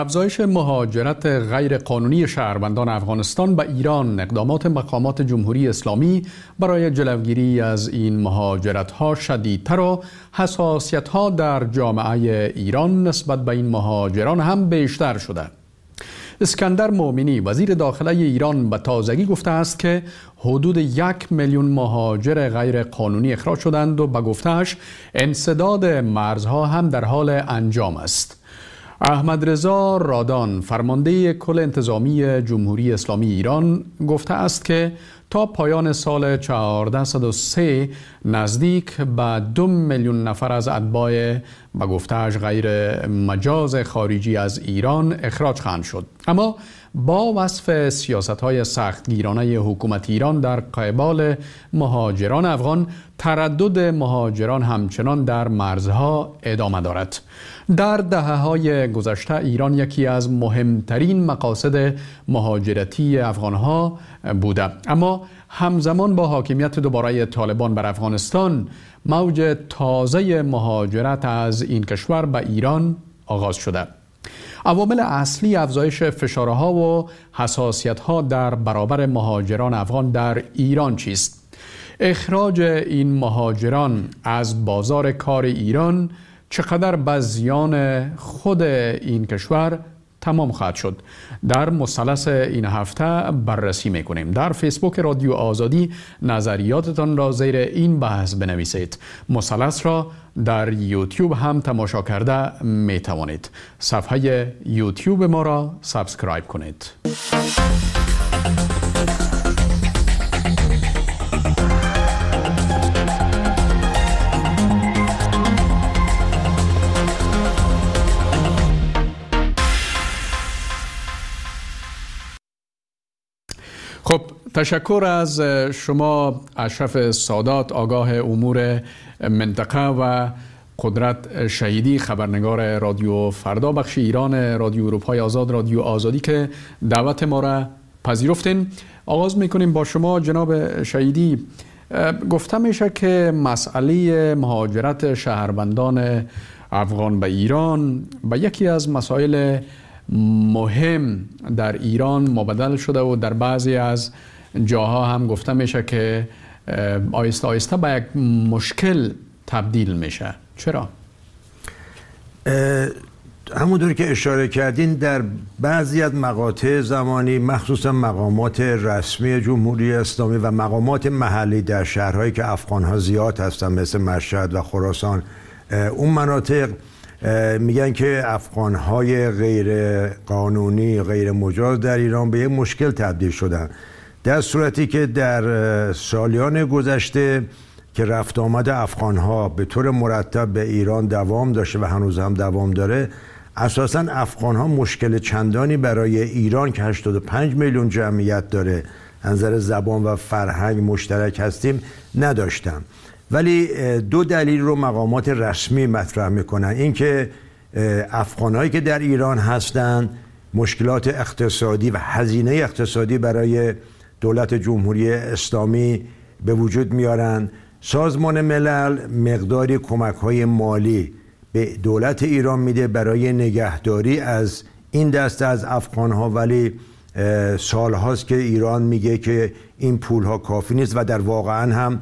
افزایش مهاجرت غیرقانونی شهروندان افغانستان به ایران، اقدامات مقامات جمهوری اسلامی برای جلوگیری از این مهاجرت‌ها شدیدتر و حساسیت‌ها در جامعه ایران نسبت به این مهاجران هم بیشتر شده. اسکندر مومنی وزیر داخله ایران به تازگی گفته است که حدود 1 میلیون مهاجر غیر قانونی اخراج شدند و به گفته‌اش انسداد مرزها هم در حال انجام است. احمد رضا رادان فرمانده کل انتظامی جمهوری اسلامی ایران گفته است که تا پایان سال 1403 نزدیک به 2 میلیون نفر از اتباع به گفته‌اش غیر مجاز خارجی از ایران اخراج خواهند شد. اما با وصف سیاست‌های سختگیرانه حکومت ایران در قبال مهاجران افغان، تردد مهاجران همچنان در مرزها ادامه دارد. در دهه‌های گذشته ایران یکی از مهمترین مقاصد مهاجرتی افغان‌ها بوده، اما همزمان با حاکمیت دوباره طالبان بر افغانستان، موج تازه مهاجرت از این کشور به ایران آغاز شده. عوامل اصلی افزایش فشارها و حساسیت‌ها در برابر مهاجران افغان در ایران چیست؟ اخراج این مهاجران از بازار کار ایران چقدر به زیان خود این کشور تمام خواهد شد؟ در مثلث این هفته بررسی میکنیم. در فیسبوک رادیو آزادی نظریاتتان را زیر این بحث بنویسید. مثلث را در یوتیوب هم تماشا کرده می توانید. صفحه یوتیوب ما را سابسکرایب کنید. خب، تشکر از شما اشرف سادات، آگاه امور منطقه و قدرت شهیدی، خبرنگار رادیو فردا بخش ایران رادیو اروپای آزاد، رادیو آزادی، که دعوت ما را پذیرفتین. آغاز میکنیم با شما جناب شهیدی. گفته میشه که مسئله مهاجرت شهروندان افغان به ایران به یکی از مسائل مهم در ایران مبدل شده و در بعضی از جاها هم گفته میشه که آهسته آهسته به یک مشکل تبدیل میشه. چرا؟ همونطور که اشاره کردین، در بعضی از مقاطع زمانی مخصوصا مقامات رسمی جمهوری اسلامی و مقامات محلی در شهرهایی که افغان‌ها زیاد هستن مثل مشهد و خراسان، اون مناطق میگن که افغان‌های غیر قانونی، غیر مجاز در ایران به یک مشکل تبدیل شدن، در صورتی که در سالیان گذشته که رفت آمد افغان‌ها به طور مرتب به ایران دوام داشته و هنوز هم دوام داره، اساساً افغان‌ها مشکل چندانی برای ایران که 85 میلیون جمعیت داره، از نظر زبان و فرهنگ مشترک هستیم، نداشتن. ولی دو دلیل رو مقامات رسمی مطرح میکنن. این که افغانهایی که در ایران هستند مشکلات اقتصادی و هزینه اقتصادی برای دولت جمهوری اسلامی به وجود میارن. سازمان ملل مقداری کمک‌های مالی به دولت ایران میده برای نگهداری از این دسته از افغان‌ها، ولی سال‌هاست که ایران میگه که این پول‌ها کافی نیست و در واقعاً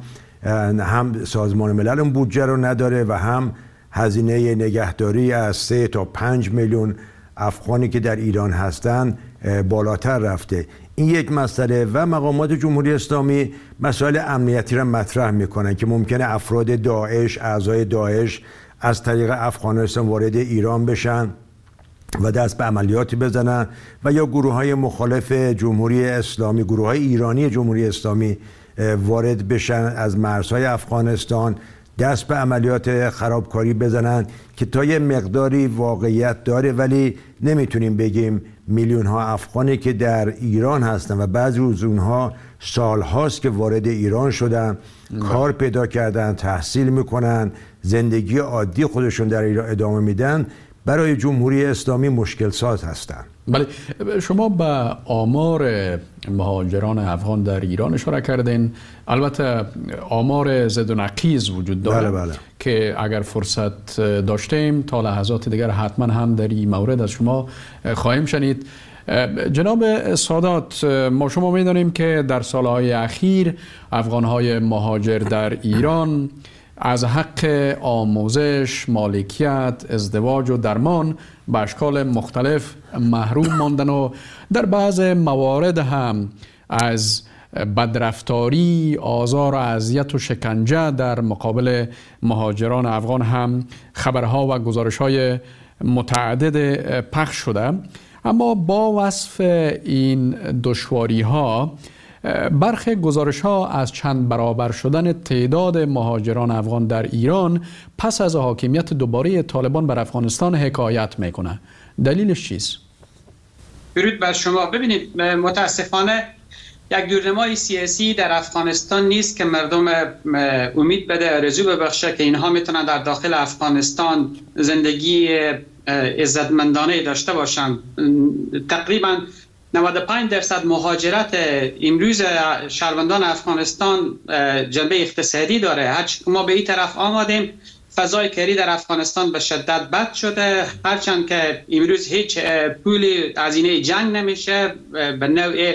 هم سازمان ملل اون بودجه رو نداره و هم هزینه نگهداری از 3 تا 5 میلیون افغانی که در ایران هستن بالاتر رفته. این یک مسئله. و مقامات جمهوری اسلامی مسائل امنیتی را مطرح میکنن که ممکنه افراد داعش، اعضای داعش از طریق افغانستان وارد ایران بشن و دست به عملیاتی بزنن، و یا گروه های مخالف جمهوری اسلامی، گروه های ایرانی جمهوری اسلامی وارد بشن از مرزهای افغانستان، دست به عملیات خرابکاری بزنن که تا یه مقداری واقعیت داره، ولی نمیتونیم بگیم میلیون ها افغانی که در ایران هستن و بعضی از اونها سال هاست که وارد ایران شدن، کار پیدا کردن، تحصیل میکنن، زندگی عادی خودشون در ایران ادامه میدن، برای جمهوری اسلامی مشکل ساز هستند. بله، شما به آمار مهاجران افغان در ایران اشاره کردین. البته آمار زد و نقیض وجود داره. بله. که اگر فرصت داشتیم تا لحظات دیگر حتما هم در این مورد از شما خواهیم شنید. جناب سادات، ما شما می‌دانیم که در سالهای اخیر افغان‌های مهاجر در ایران از حق آموزش، مالکیت، ازدواج و درمان به اشکال مختلف محروم ماندن و در بعض موارد هم از بدرفتاری، آزار و اذیت و شکنجه در مقابل مهاجران افغان هم خبرها و گزارش‌های متعدد پخش شده. اما با وصف این دشواری‌ها، برخی گزارش‌ها از چند برابر شدن تعداد مهاجران افغان در ایران پس از حاکمیت دوباره طالبان بر افغانستان حکایت میکنه. دلیلش چیست؟ درود بر شما. ببینید، متاسفانه یک دورنمای سیاسی در افغانستان نیست که مردم امید بده، آرزو ببخشه که اینها میتونن در داخل افغانستان زندگی عزتمندانه داشته باشند. تقریبا 95% مهاجرت امروز شهروندان افغانستان جنبه اقتصادی داره. هرچند ما به این طرف آمدیم، فضای کاری در افغانستان به شدت بد شده، هرچند که امروز هیچ پولی هزینه جنگ نمیشه، به نوع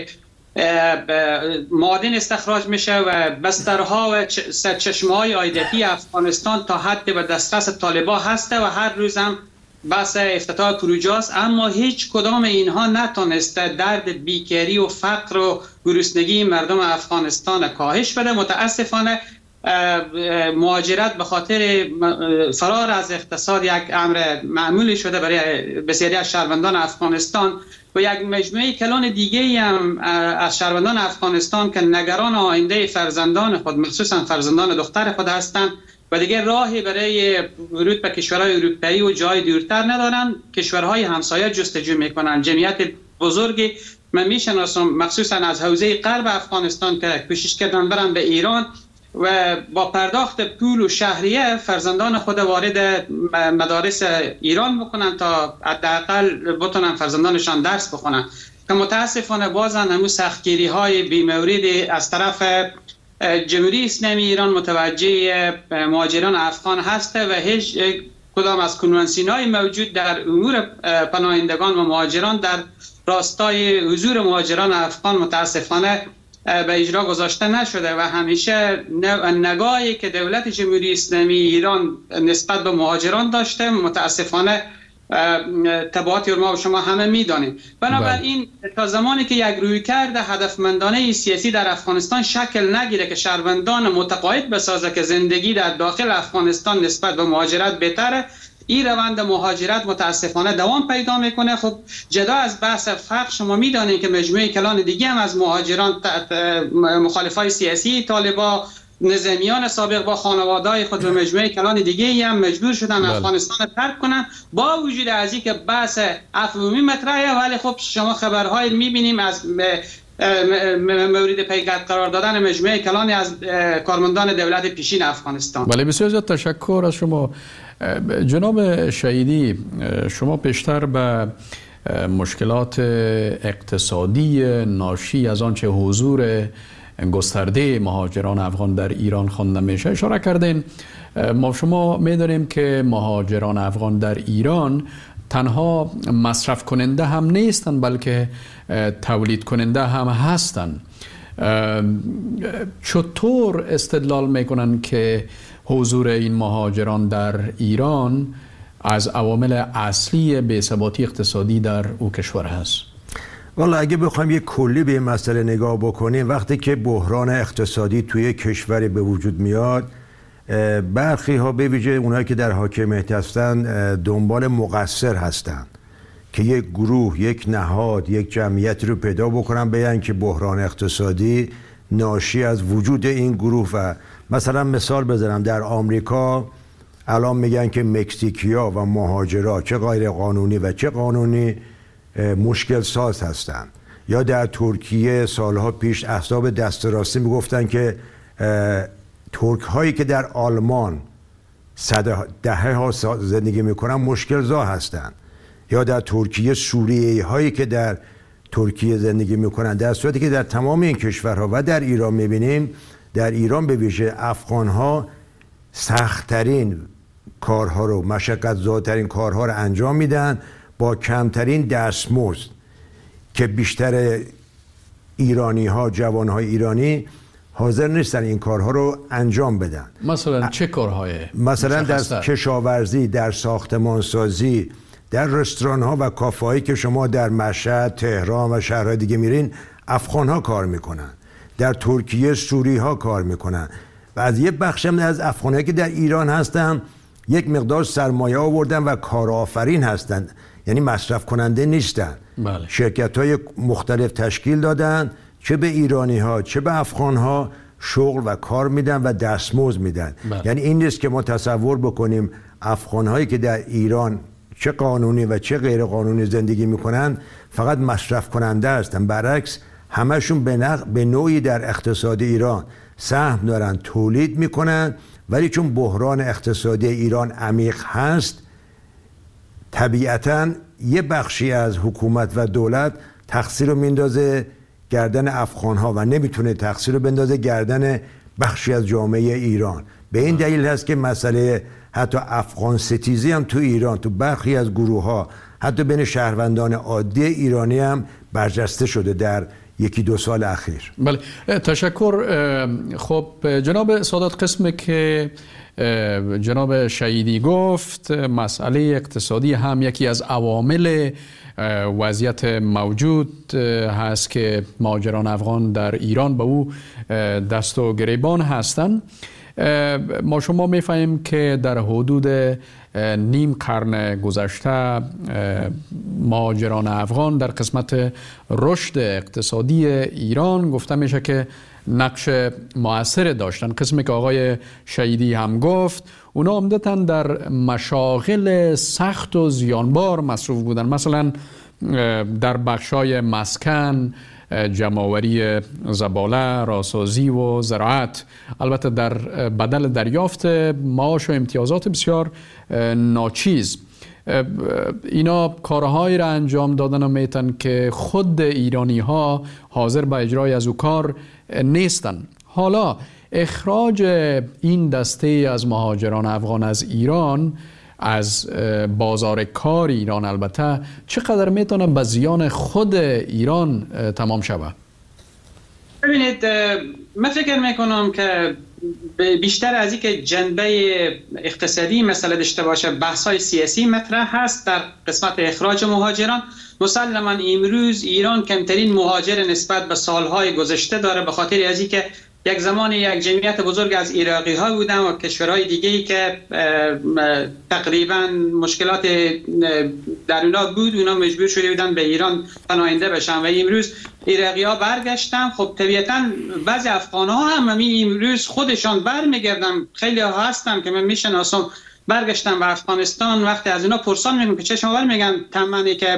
معادن استخراج میشه و بسترها و سرچشمه‌های عایداتی افغانستان تا حد به دسترس طالبان هسته و هر روز هم بحث افتتاح پروژه است، اما هیچ کدام اینها نتونسته درد بیکاری و فقر و گرسنگی مردم افغانستان کاهش بده. متاسفانه مهاجرت به خاطر فرار از اقتصاد یک امر معمولی شده برای بسیاری از شهروندان افغانستان و یک مجموعه کلان دیگه هم از شهروندان افغانستان که نگران آینده فرزندان خود، مخصوصا فرزندان دختر خود هستند و دیگه راهی برای ورود به کشورهای اروپایی و جای دورتر ندارن. کشورهای همسایه جستجو میکنن. جمعیت بزرگی من میشناسم مخصوصا از حوزه غرب افغانستان که کوشش کردن برن به ایران و با پرداخت پول و شهریه فرزندان خود وارد مدارس ایران بکنن تا حداقل بتونن فرزندانشان درس بخونن، که متاسفانه بازن همون سختگیری های بی‌موردی از طرف جمهوری اسلامی ایران متوجه مهاجران افغان هسته و هیچ کدام از کنوانسیون‌های موجود در امور پناهندگان و مهاجران در راستای حضور مهاجران افغان متاسفانه به اجرا گذاشته نشده و همیشه نگاهی که دولت جمهوری اسلامی ایران نسبت به مهاجران داشته متاسفانه تبعات ما و شما همه میدانیم. بنابراین تا زمانی که یک رویکرد هدفمندانه سیاسی در افغانستان شکل نگیره که شهروندان متقاعد بسازه که زندگی در داخل افغانستان نسبت به مهاجرت بهتره، این روند مهاجرت متاسفانه دوام پیدا میکنه. خب جدا از بحث فقر، شما میدانید که مجموعه کلان دیگه هم از مهاجران مخالفای سیاسی طالبان، نظامیان سابق با خانواده‌های خود و مجموعه کلان دیگه هم مجبور شدن افغانستان ترک کنن، با وجود از اینکه بحث عفوی مطرحه. ولی خب شما خبرهای میبینیم از مورد پیگرد قرار دادن مجموعه کلانی از کارمندان دولت پیشین افغانستان. بله، بسیار زیاد تشکر از شما. جناب شهیدی، شما پیشتر به مشکلات اقتصادی ناشی از آنچه حضور گسترده مهاجران افغان در ایران خوانده میشه اشاره کردین. ما شما می‌دانیم که مهاجران افغان در ایران تنها مصرف کننده هم نیستند بلکه تولید کننده هم هستند. چطور استدلال میکنن که حضور این مهاجران در ایران از عوامل اصلی بی‌ثباتی اقتصادی در او کشور هست؟ والا اگه بخوایم یک کلی به این مسئله نگاه بکنیم، وقتی که بحران اقتصادی توی کشوری به وجود میاد، برخی ها به ویژه اونایی که در حاکمیت هستن دنبال مقصر هستن که یک گروه، یک نهاد، یک جمعیت رو پیدا بکنن بگن که بحران اقتصادی ناشی از وجود این گروه. و مثلا مثال بزنم، در آمریکا الان میگن که مکزیکیا و مهاجرا چه غیر قانونی و چه قانونی مشکل ساز هستند. یا در ترکیه سالها پیش احزاب دست راستی میگفتن که ترک هایی که در آلمان دهه ها زندگی میکنن مشکل زا هستن، یا در ترکیه سوریه هایی که در ترکیه زندگی میکنن، در صورتی که در تمام این کشورها و در ایران میبینیم، در ایران به ویژه افغان ها سخت‌ترین کارها رو، مشقت زاترین کارها رو انجام میدن با کمترین دستمزد، که بیشتر ایرانی ها، جوان های ایرانی حاضر نیستن این کارها رو انجام بدن. مثلا چه کارهای؟ مثلا در کشاورزی، در ساختمانسازی، در رستوران ها و کافه هایی که شما در مشهد، تهران و شهرهای دیگه میرین، افغان ها کار میکنن. در ترکیه سوری ها کار میکنن و از یه بخش از افغان هایی که در ایران هستن یک مقدار سرمایه آوردن و کارآفرین هستن، یعنی مصرف کننده نیستن. بله. شرکت های مختلف تشکیل دادن، چه به ایرانی ها چه به افغان ها شغل و کار میدن و دستمزد میدن. بله. یعنی این نیست که ما تصور بکنیم افغان هایی که در ایران چه قانونی و چه غیر قانونی زندگی میکنن فقط مصرف کننده هستن. برعکس همشون به نوعی در اقتصاد ایران سهم دارن، تولید میکنن، ولی چون بحران اقتصادی ایران عمیق هست، طبیعتاً یه بخشی از حکومت و دولت تقصیر رو میندازه گردن افغان ها و نمیتونه تقصیر رو بندازه گردن بخشی از جامعه ایران. به این دلیل هست که مسئله حتی افغان ستیزی هم تو ایران، تو برخی از گروه ها، حتی بین شهروندان عادی ایرانی هم برجسته شده در یکی دو سال اخیر. بله، تشکر. خب جناب سادات، قسمی که جناب شهیدی گفت، مسئله اقتصادی هم یکی از عوامل وضعیت موجود هست که مهاجران افغان در ایران به او دست و گریبان هستند. ما شما می‌فهمیم که در حدود نیم قرن گذشته مهاجران افغان در قسمت رشد اقتصادی ایران گفته میشه که نقش مؤثر داشتن. قسمی که آقای شهیدی هم گفت، اونا عمدتاً در مشاغل سخت و زیانبار مصروف بودن، مثلا در بخشای مسکن، جمع‌آوری زباله، راسازی و زراعت، البته در بدل دریافت معاش و امتیازات بسیار ناچیز. اینا کارهایی را انجام دادن و میتن که خود ایرانی ها حاضر به اجرای از او کار نیستن. حالا اخراج این دسته از مهاجران افغان از ایران، از بازار کار ایران، البته چقدر میتونه به زیان خود ایران تمام شود؟ ببینید، من فکر میکنم که بیشتر از این که جنبه اقتصادی مسئله داشته باشه، بحث‌های سیاسی مطرح هست در قسمت اخراج مهاجران. مسلماً امروز ایران کمترین مهاجر نسبت به سالهای گذشته داره، به خاطر از این که یک زمان یک جمعیت بزرگ از عراقی ها بودن و کشورهای دیگه‌ای که تقریبا مشکلات در اونا بود، اونا مجبور شده بودن به ایران پناهنده بشن و امروز عراقی ها برگشتن. خب طبیعتا بعضی افغان ها هم امروز خودشان برمیگردن، خیلی ها هستن که من میشناسم برگشتن به افغانستان. وقتی از اونا پرسان میگم که چه شما میگن تمنی که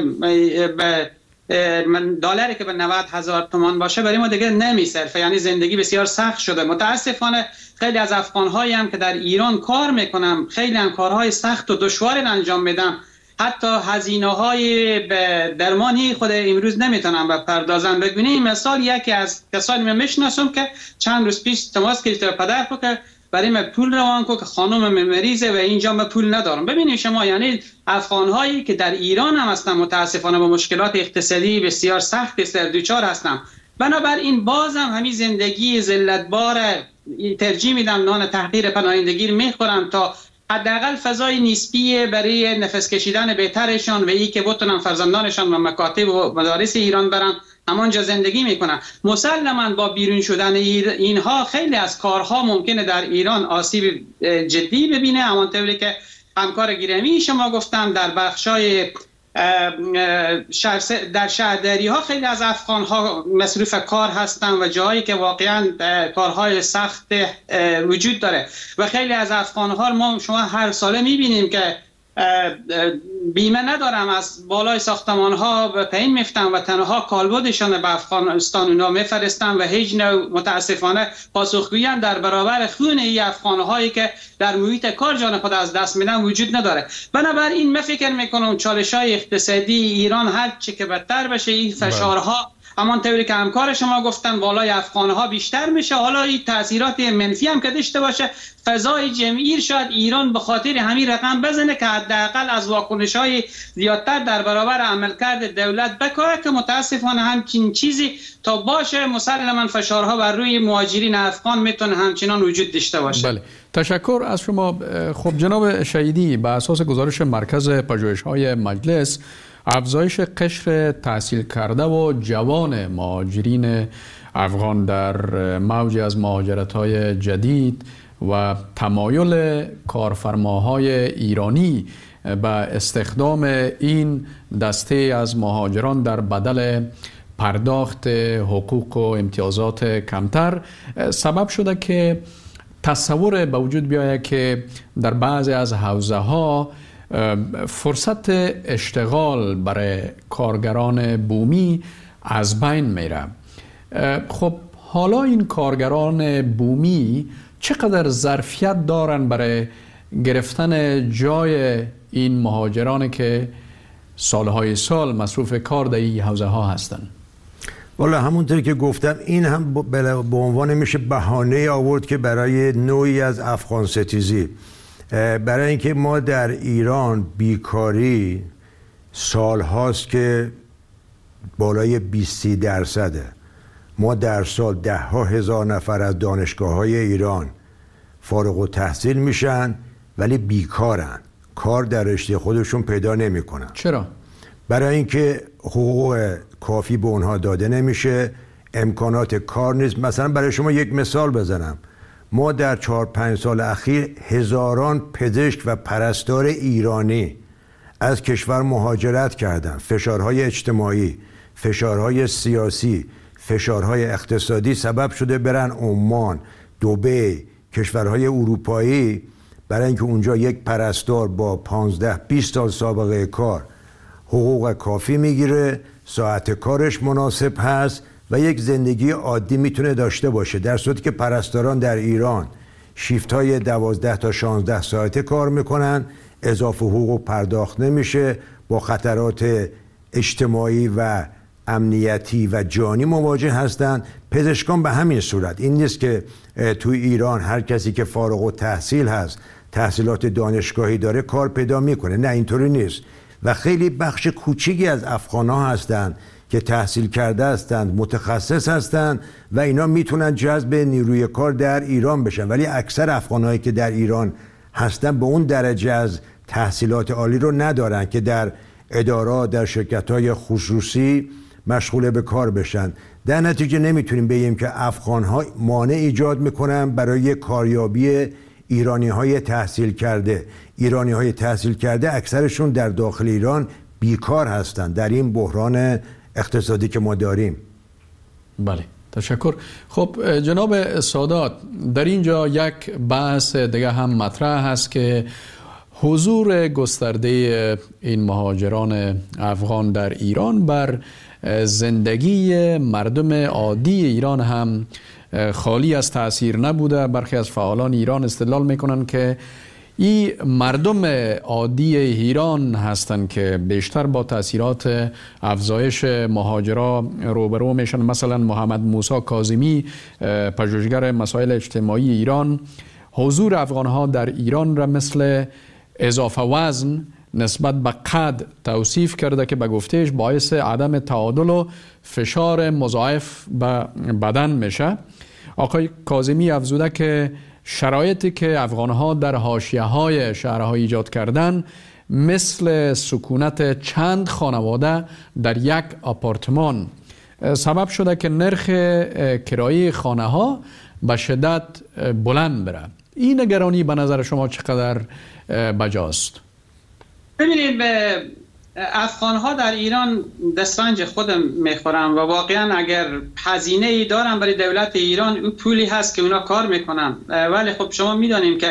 من دلاری که به 90,000 تومان باشه برای ما دیگه نمیصرفه، یعنی زندگی بسیار سخت شده. متاسفانه خیلی از افغان‌هایی هم که در ایران کار میکنم، خیلی هم کارهای سخت و دشوار انجام میدم، حتی هزینه‌های درمانی خود امروز نمیتونم بپردازم. بگونی مثال، یکی از کسانی من میشناسم که چند روز پیش تماس گرفت و پدر کو که برای من پول روان کو که خانم مریضه و اینجا من پول ندارم. ببینید شما، یعنی افغان‌هایی که در ایران هم هستن متاسفانه با مشکلات اقتصادی بسیار سخت در دوچار هستن. بنابراین بازم همین زندگی ذلت‌بار ترجیح میدم، نان تحقیر پناهندگی میخورم تا حداقل فضای نسبی برای نفس کشیدن بهترشان و این که بتونن فرزندانشان و مکاتب و مدارس ایران برن، همانجا زندگی میکنن. مسلماً با بیرون شدن اینها خیلی از کارها ممکنه در ایران آسیب جدی ببینه، همانطوری که همکار گرامی شما گفتن در بخشای در شهرداری ها خیلی از افغان ها مصروف کار هستن و جایی که واقعا کارهای سخت وجود داره و خیلی از افغان ها شما هر ساله میبینیم که بیمه ندارم، از بالای ساختمان ها پایین میفتن و تنها کالبدشان به افغانستان اونا میفرستن و هیچ نوع متاسفانه پاسخگویی در برابر خون این افغان هایی که در محیط کار جان خود از دست میدن وجود نداره. بنابراین من فکر میکنم چالش های اقتصادی ایران هر چی که بدتر بشه، این فشارها همانطوری که همکار شما گفتن بالای افغانها بیشتر میشه. حالا این تاثیرات منفی هم که داشته باشه، فضای جمعی شاید ایران به خاطر همین رقم بزنه که حداقل از واکنش‌های زیادتر در برابر عملکرد دولت بکاره، که متاسفانه همچین چیزی تا باشه مسلماً فشارها بر روی مهاجرین افغان میتونه همچنان وجود داشته باشه. بله، تشکر از شما. خب جناب شهیدی، به اساس گزارش مرکز پژوهش‌های مجلس، افزایش قشر تحصیل کرده و جوان مهاجرین افغان در موج از مهاجرت‌های جدید و تمایل کارفرماهای ایرانی به استخدام این دسته از مهاجران در بدل پرداخت حقوق و امتیازات کمتر سبب شده که تصور به وجود بیاید که در بعضی از حوزه ها فرصت اشتغال برای کارگران بومی از بین میره. خب حالا این کارگران بومی چقدر ظرفیت دارن برای گرفتن جای این مهاجرانی که سالهای سال مصروف کار در این حوزه ها هستن؟ والا همونطور که گفتم این هم به عنوان میشه بهانه آورد که برای نوعی از افغان ستیزی، برای اینکه ما در ایران بیکاری سال هاست که بالای 20%. ما در سال 10,000 نفر از دانشگاه های ایران فارغ التحصیل میشن ولی بیکارن، کار در رشته خودشون پیدا نمی کنن. چرا؟ برای اینکه حقوق کافی به اونها داده نمیشه، امکانات کار نیست. مثلا برای شما یک مثال بزنم، ما در 4-5 سال اخیر هزاران پزشک و پرستار ایرانی از کشور مهاجرت کردن. فشارهای اجتماعی، فشارهای سیاسی، فشارهای اقتصادی سبب شده برن عمان، دبی، کشورهای اروپایی، برای اینکه اونجا یک پرستار با 15-20 سال سابقه کار حقوق کافی میگیره، ساعت کارش مناسب هست و یک زندگی عادی میتونه داشته باشه، در صورتی که پرستاران در ایران شیفت های 12 تا 16 ساعته کار میکنن، اضافه حقوق پرداخت نمیشه، با خطرات اجتماعی و امنیتی و جانی مواجه هستند. پزشکان به همین صورت. این نیست که توی ایران هر کسی که فارغ التحصیل هست، تحصیلات دانشگاهی داره، کار پیدا میکنه. نه، اینطوری نیست. و خیلی بخش کوچیکی از افغان‌ها هستند که تحصیل کرده هستند، متخصص هستند و اینا میتونن جذب نیروی کار در ایران بشن، ولی اکثر افغان‌هایی که در ایران هستن به اون درجه از تحصیلات عالی رو ندارن که در ادارات، در شرکت‌های خصوصی مشغول به کار بشن. در نتیجه نمیتونیم بگیم که افغان‌ها مانع ایجاد میکنن برای کاریابی ایرانی‌های تحصیل کرده. ایرانی‌های تحصیل کرده اکثرشون در داخل ایران بیکار هستند در این بحران اقتصادی که ما داریم. بله، تشکر. خب جناب سادات، در اینجا یک بحث دیگه هم مطرح هست که حضور گسترده این مهاجران افغان در ایران بر زندگی مردم عادی ایران هم خالی از تأثیر نبوده. برخی از فعالان ایران استدلال میکنن که این مردم عادی ایران هستند که بیشتر با تأثیرات افزایش مهاجرا روبرو میشن. مثلا محمد موسی کاظمی، پژوهشگر مسائل اجتماعی ایران، حضور افغانها در ایران را مثل اضافه وزن نسبت به قد توصیف کرده که به گفتهش باعث عدم تعادل و فشار مضاعف به بدن میشه. آقای کاظمی افزوده که شرایطی که افغانها در حاشیه‌های شهرها ایجاد کردن مثل سکونت چند خانواده در یک آپارتمان سبب شده که نرخ کرایه خانه ها به شدت بلند بره. این نگرانی به نظر شما چقدر بجاست؟ ببینید، به افغان‌ها در ایران دسترنج خودم میخورن و واقعا اگر هزینه ای دارن برای دولت ایران، اون پولی هست که اونا کار میکنن. ولی خب شما میدانیم که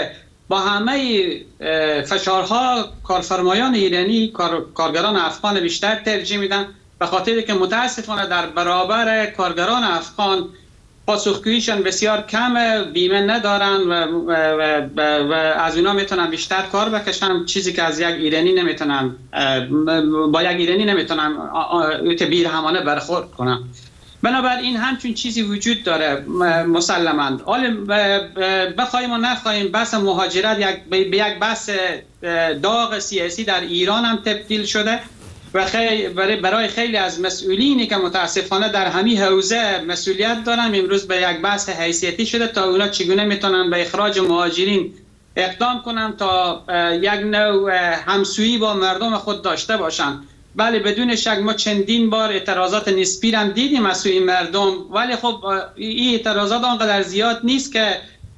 با همه فشارها کارفرمایان ایرانی کارگران افغان بیشتر ترجیح میدن، به خاطر که متاسفانه در برابر کارگران افغان پاسخگوییشان بسیار کمه، بیمه ندارن و از اونا میتونن بیشتر کار بکشن، چیزی که از یک ایرانی نمیتونن، با یک ایرانی نمیتونن بی رحمانه برخورد کنن. بنابراین همچون چیزی وجود داره مسلماً. بخوایم و نخواهیم بحث مهاجرت به یک بحث داغ سیاسی در ایران هم تبدیل شده و برای خیلی از مسئولینی که متاسفانه در همین حوزه مسئولیت دارن امروز به یک بحث حیثیتی شده تا اونا چگونه میتونن به اخراج مهاجرین اقدام کنن تا یک نوع همسویی با مردم خود داشته باشن. بله بدون شک ما چندین بار اعتراضات نسبی هم دیدیم از سوی مردم، ولی خب این اعتراضات آنقدر زیاد نیست که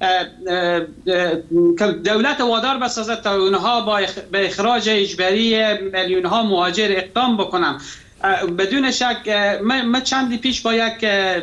دولت وادار بسازد تا اونها به اخراج اجباری میلیون ها مهاجر اقدام بکنن. بدون شک ما چندی پیش با یک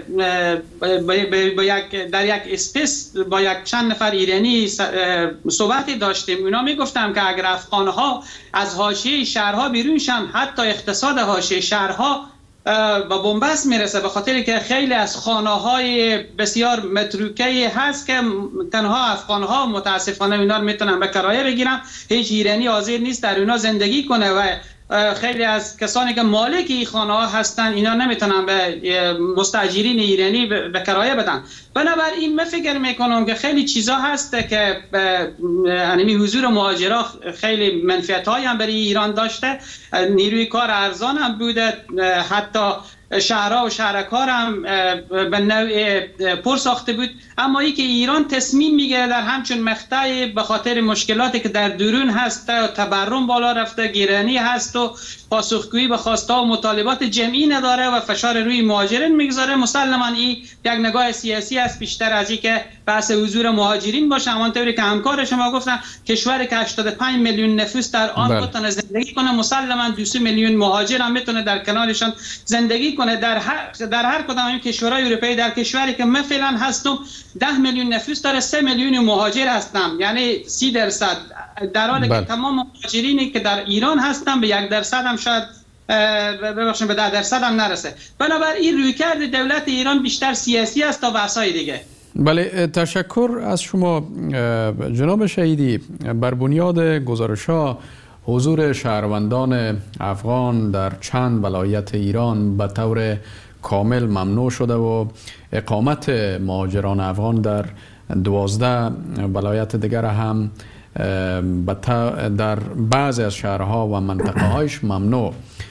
در یک اسپیس با یک چند نفر ایرانی صحبتی داشتیم. اونا میگفتم که اگر افغانها از حاشیه شهرها بیرون شن، حتی اقتصاد حاشیه شهرها با بنبست میرسه، به خاطر که خیلی از خانه‌های بسیار متروکه هست که تنها افغانها متاسفانه اینا رو میتونن به کرایه بگیرن، هیچ ایرانی حاضر نیست در اونا زندگی کنه و خیلی از کسانی که مالک این خانه‌ها هستن اینا نمیتونن به مستاجرین ایرانی به کرایه بدن. بنابراین من فکر میکنم که خیلی چیزا هست که یعنی حضور مهاجرا خیلی منفعت‌هایی هم برای ایران داشته، نیروی کار ارزان هم بوده، حتی شهرها و شهرکار هم به نوع پر ساخته بود. اما ای که ایران تصمیم میگیره در همچون مقطعی به خاطر مشکلاتی که در درون هست، تورم بالا رفته، گرانی هست و پاسخگویی به خواست‌ها و مطالبات جمعی نداره و فشار روی مهاجرین میگذاره، مسلماً این یک نگاه سیاسی است بیشتر از این که بحث حضور مهاجرین باشه. همانطوری که همکار شما گفتن کشوری که 85 میلیون نفوس در آن بتونه زندگی کنه، مسلماً 2 میلیون مهاجر هم میتونه در کنارشان زندگی کنه. در هر کدام این کشورهای اروپایی، در کشوری که من فعلا هستم 10 میلیون نفوس داره، 3 میلیون مهاجر هستم، یعنی 30%، در حالی که تمام مهاجرینی که در ایران هستن به 1% هم شاید ببخشید به 10% هم نرسه. بنابراین رویکرد دولت ایران بیشتر سیاسی است تا بحث‌های دیگه. بله، تشکر از شما جناب شهیدی. بر بنیاد گزارش‌ها حضور شهروندان افغان در چند ولایت ایران به طور کامل ممنوع شده و اقامت مهاجران افغان در 12 ولایت دیگر هم در بعضی از شهرها و منطقه هایش ممنوع.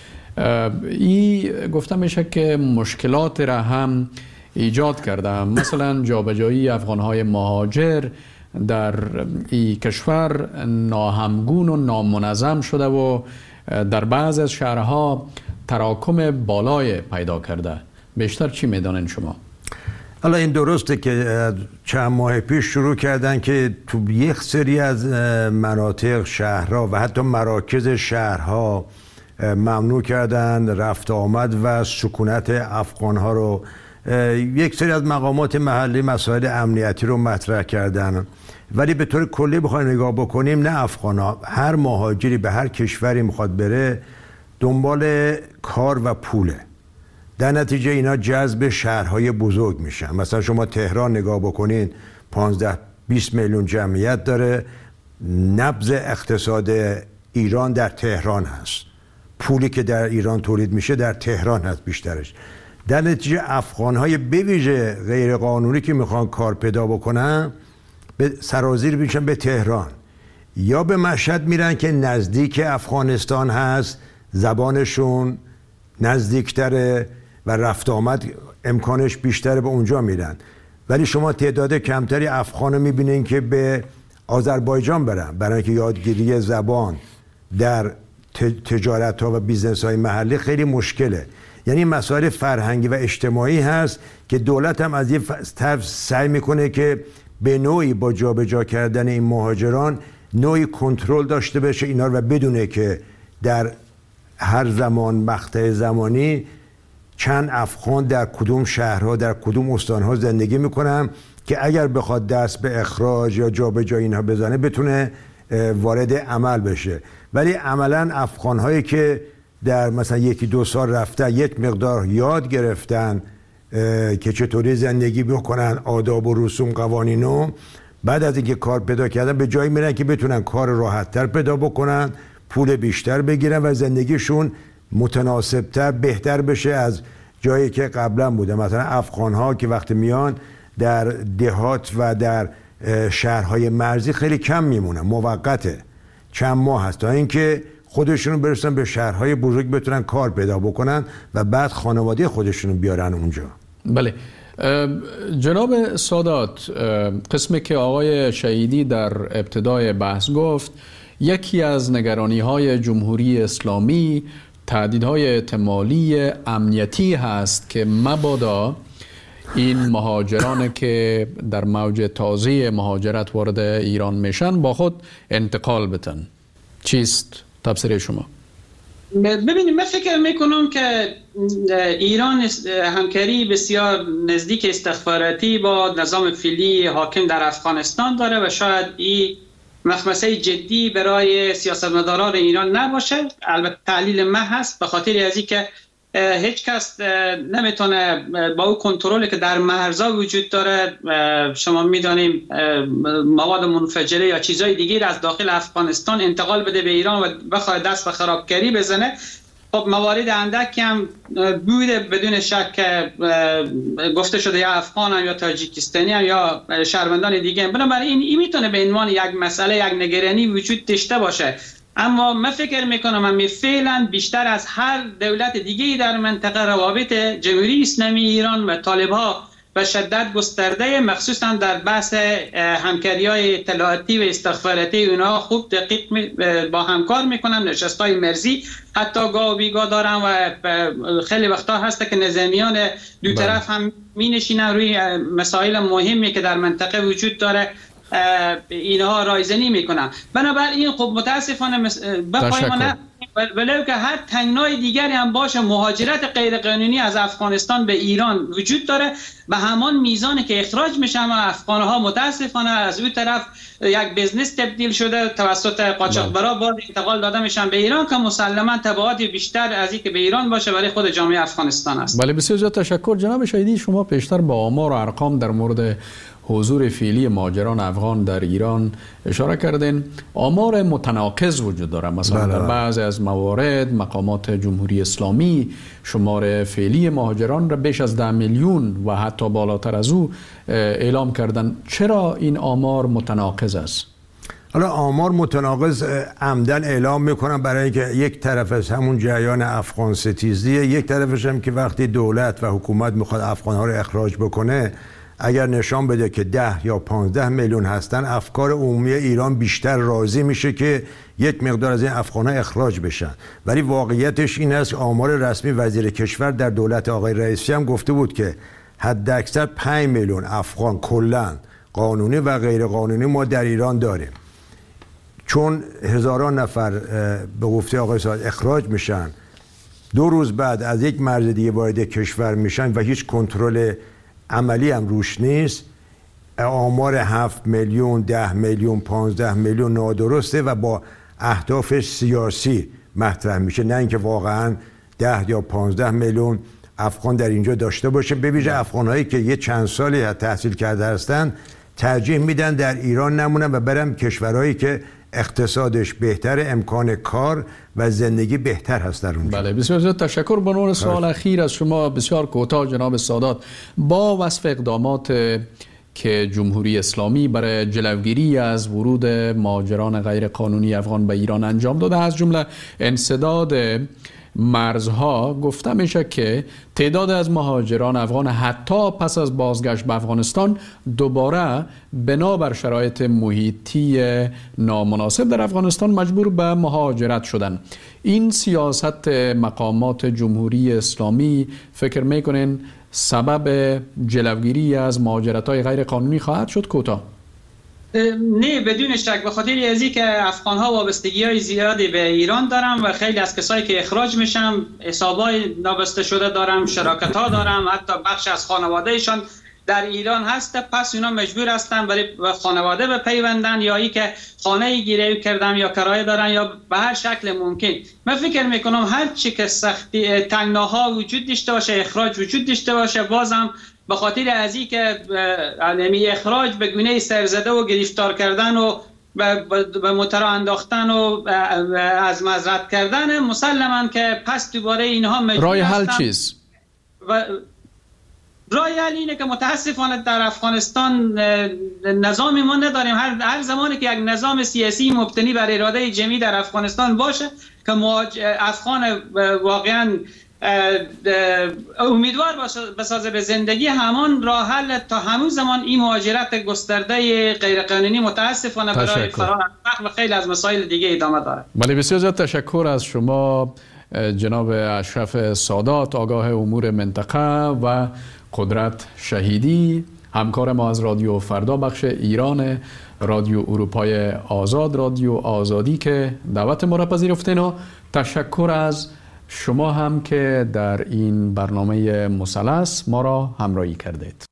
این گفته میشه که مشکلات را هم ایجاد کرده، مثلا جابجایی افغانهای مهاجر در این کشور ناهمگون و نامنظم شده و در بعضی از شهرها تراکم بالای پیدا کرده. بیشتر چی میدانین شما؟ حالا این درسته که چند ماه پیش شروع کردن که تو یک سری از مناطق شهرها و حتی مراکز شهرها ممنوع کردن رفت آمد و سکونت افغانها رو. یک سری از مقامات محلی مسائل امنیتی رو مطرح کردن، ولی به طور کلی بخوایم نگاه بکنیم نه افغانها، هر مهاجری به هر کشوری میخواد بره دنبال کار و پوله، در نتیجه اینا جذب شهرهای بزرگ میشن. مثلا شما تهران نگاه بکنین 15-20 میلیون جمعیت داره، نبض اقتصاد ایران در تهران هست، پولی که در ایران تولید میشه در تهران هست بیشترش. در نتیجه افغانهای به ویژه غیر قانونی که میخوان کار پیدا بکنن به سرازیر میشن به تهران یا به مشهد میرن که نزدیک افغانستان هست، زبانشون نزدیکتره و رفت آمد امکانش بیشتره، به اونجا میرن. ولی شما تعداد کمتری افغان میبینین که به آذربایجان برن، برای اینکه یادگیری زبان در تجارت ها و بیزنس های محلی خیلی مشکله. یعنی مسائل فرهنگی و اجتماعی هست که دولت هم از یه طرف سعی میکنه که به نوعی با جابجا کردن این مهاجران نوعی کنترل داشته باشه اینا رو و بدونه که در هر زمان مقطع زمانی چند افغان در کدوم شهرها در کدوم استانها زندگی میکنن که اگر بخواد دست به اخراج یا جابجایی اینها بزنه بتونه وارد عمل بشه. ولی عملا افغان‌هایی که در مثلا 1-2 سال رفتن یک مقدار یاد گرفتن که چطوری زندگی بکنن، آداب و رسوم قوانینو، بعد از اینکه کار پیدا کردن به جایی میرن که بتونن کار راحت‌تر پیدا بکنن، پول بیشتر بگیرن و زندگیشون متناسب‌تر بهتر بشه از جایی که قبلا بوده. مثلا افغان‌ها که وقتی میان در دهات و در شهرهای مرزی خیلی کم میمونن، موقته، چند ماه هست تا اینکه خودشون برسن به شهرهای بزرگ بتونن کار پیدا بکنن و بعد خانواده خودشون بیارن اونجا. بله جناب سادات، قسمی که آقای شهیدی در ابتدای بحث گفت، یکی از نگرانی‌های جمهوری اسلامی تهدیدهای احتمالی امنیتی هست که مبادا این مهاجرانی که در موج تازه مهاجرت وارد ایران میشن با خود انتقال بتن. چیست تفسیر شما؟ ببینید، من فکر میکنم که ایران همکاری بسیار نزدیک استخباراتی با نظام فعلی حاکم در افغانستان داره و شاید این مخمسه جدی برای سیاستمداران ایران نباشه. البته تعلیل من هست به خاطر از اینکه هیچ کس نمیتونه با اون کنترلی که در مرزها وجود داره، شما میدانیم مواد منفجره یا چیزهای دیگه از داخل افغانستان انتقال بده به ایران و بخواد دست به خرابکاری بزنه. خب موارد اندکی هم بوده بدون شک گفته شده یا افغان هم یا تاجیکستانی هم یا شهروندان دیگه هم. بنابراین این میتونه به عنوان یک مسئله، یک نگرانی وجود داشته باشه. اما من فکر میکنم همین فعلا بیشتر از هر دولت دیگه در منطقه روابط جمهوری اسلامی ایران و طالب‌ها به شدت گسترده، مخصوصا در بحث همکاری‌های اطلاعاتی و استخباراتی اونها خوب دقیق با همکار میکنن. نشست‌های مرزی حتی گاه و بیگاه دارن و خیلی وقتا هست که نظامیان دو طرف هم مینشینن روی مسائل مهمی که در منطقه وجود داره، اینها رایزنی میکنن. بنابراین خب متاسفانه بخوایم ولو که هر تنگنای دیگری هم باشه، مهاجرت غیرقانونی از افغانستان به ایران وجود داره به همان میزانی که اخراج میشن و افغانها متاسفانه از اون طرف یک بزنس تبدیل شده، توسط قاچاقبرا باید انتقال داده میشن به ایران که مسلما تبعات بیشتر از این که به ایران باشه برای خود جامعه افغانستان است. بله بسیار زیاد تشکر. جناب شهیدی، شما پیشتر با آمار و ارقام در مورد حضور فعلی مهاجران افغان در ایران اشاره کردین. آمار متناقض وجود داره. مثلا در بعضی از موارد مقامات جمهوری اسلامی شمار فعلی مهاجران را بیش از 10 میلیون و حتی بالاتر از او اعلام کردن. چرا این آمار متناقض است؟ حالا آمار متناقض عمدن اعلام میکنن برای اینکه یک طرف از همون جریان افغان ستیزیه، یک طرفش هم که وقتی دولت و حکومت میخواد افغانها رو اخراج بکنه، اگر نشان بده که 10 یا 15 میلیون هستن، افکار عمومی ایران بیشتر راضی میشه که یک مقدار از این افغان‌ها اخراج بشن. ولی واقعیتش این است آمار رسمی وزیر کشور در دولت آقای رئیسی هم گفته بود که حداکثر 5 میلیون افغان کلاً قانونی و غیر قانونی ما در ایران داریم. چون هزاران نفر به گفته آقای سادات اخراج میشن، 2 روز بعد از یک مرز دیگه وارد کشور میشن و هیچ کنترل عملی هم روش نیست، آمار 7 میلیون 10 میلیون 15 میلیون نادرسته و با اهداف سیاسی مطرح میشه، نه اینکه واقعا 10 یا 15 میلیون افغان در اینجا داشته باشه. به ویژه افغان‌هایی که یه چند سالی تحصیل کرده هستن ترجیح میدن در ایران نمونن و برن کشورهایی که اقتصادش بهتر، امکان کار و زندگی بهتر هست در اونجا. بله بسیار زیاد تشکر. به عنوان سوال اخیر از شما بسیار کوتاه جناب سادات، با وصف اقدامات که جمهوری اسلامی برای جلوگیری از ورود مهاجران غیر قانونی افغان به ایران انجام داده، از جمله انسداد مرزها، گفته میشه که تعداد از مهاجران افغان حتی پس از بازگشت به افغانستان دوباره بنابر شرایط محیطی نامناسب در افغانستان مجبور به مهاجرت شدن. این سیاست مقامات جمهوری اسلامی فکر میکنین سبب جلوگیری از مهاجرت‌های غیر قانونی خواهد شد؟ کوتاه. نه بدون شک، به خاطر ازی که افغان‌ها وابستگی‌های زیادی به ایران دارن و خیلی از کسایی که اخراج میشن حسابای نابسته شده دارن، شراکت‌ها دارن، حتی بخش از خانواده‌شان در ایران هست، پس اونا مجبور هستن برای خانواده بپیوندن یا ای که خانه گیره کردن یا کرایه دارن یا به هر شکل ممکن. من فکر میکنم هر چی که سختی تنگناها وجود داشته باشه، اخراج وجود داشته باشه، بازم به خاطر از این که علمی اخراج به گونه سرزده و گرفتار کردن و به مترا انداختن و از مزرعت کردن، مسلما که پس دوباره اینها مجبور رای حل چیست؟ رای حل اینه که متاسفانه در افغانستان نظامی ما نداریم. هر زمانی که یک نظام سیاسی مبتنی بر اراده جمعی در افغانستان باشه که افغان واقعا امیدوار بسازه به زندگی، همان راه حل تا همون زمان این مهاجرت گسترده غیرقانونی متاسفانه برای فرار و خیلی از مسائل دیگه ادامه داره. بله، بسیار زیاد تشکر از شما جناب اشرف سادات، آگاه امور منطقه و قدرت شهیدی، همکار ما از رادیو فردا بخش ایران، رادیو اروپای آزاد، رادیو آزادی که دعوت ما را پذیرفتین، و تشکر از شما هم که در این برنامه مثلث ما را همراهی کردید.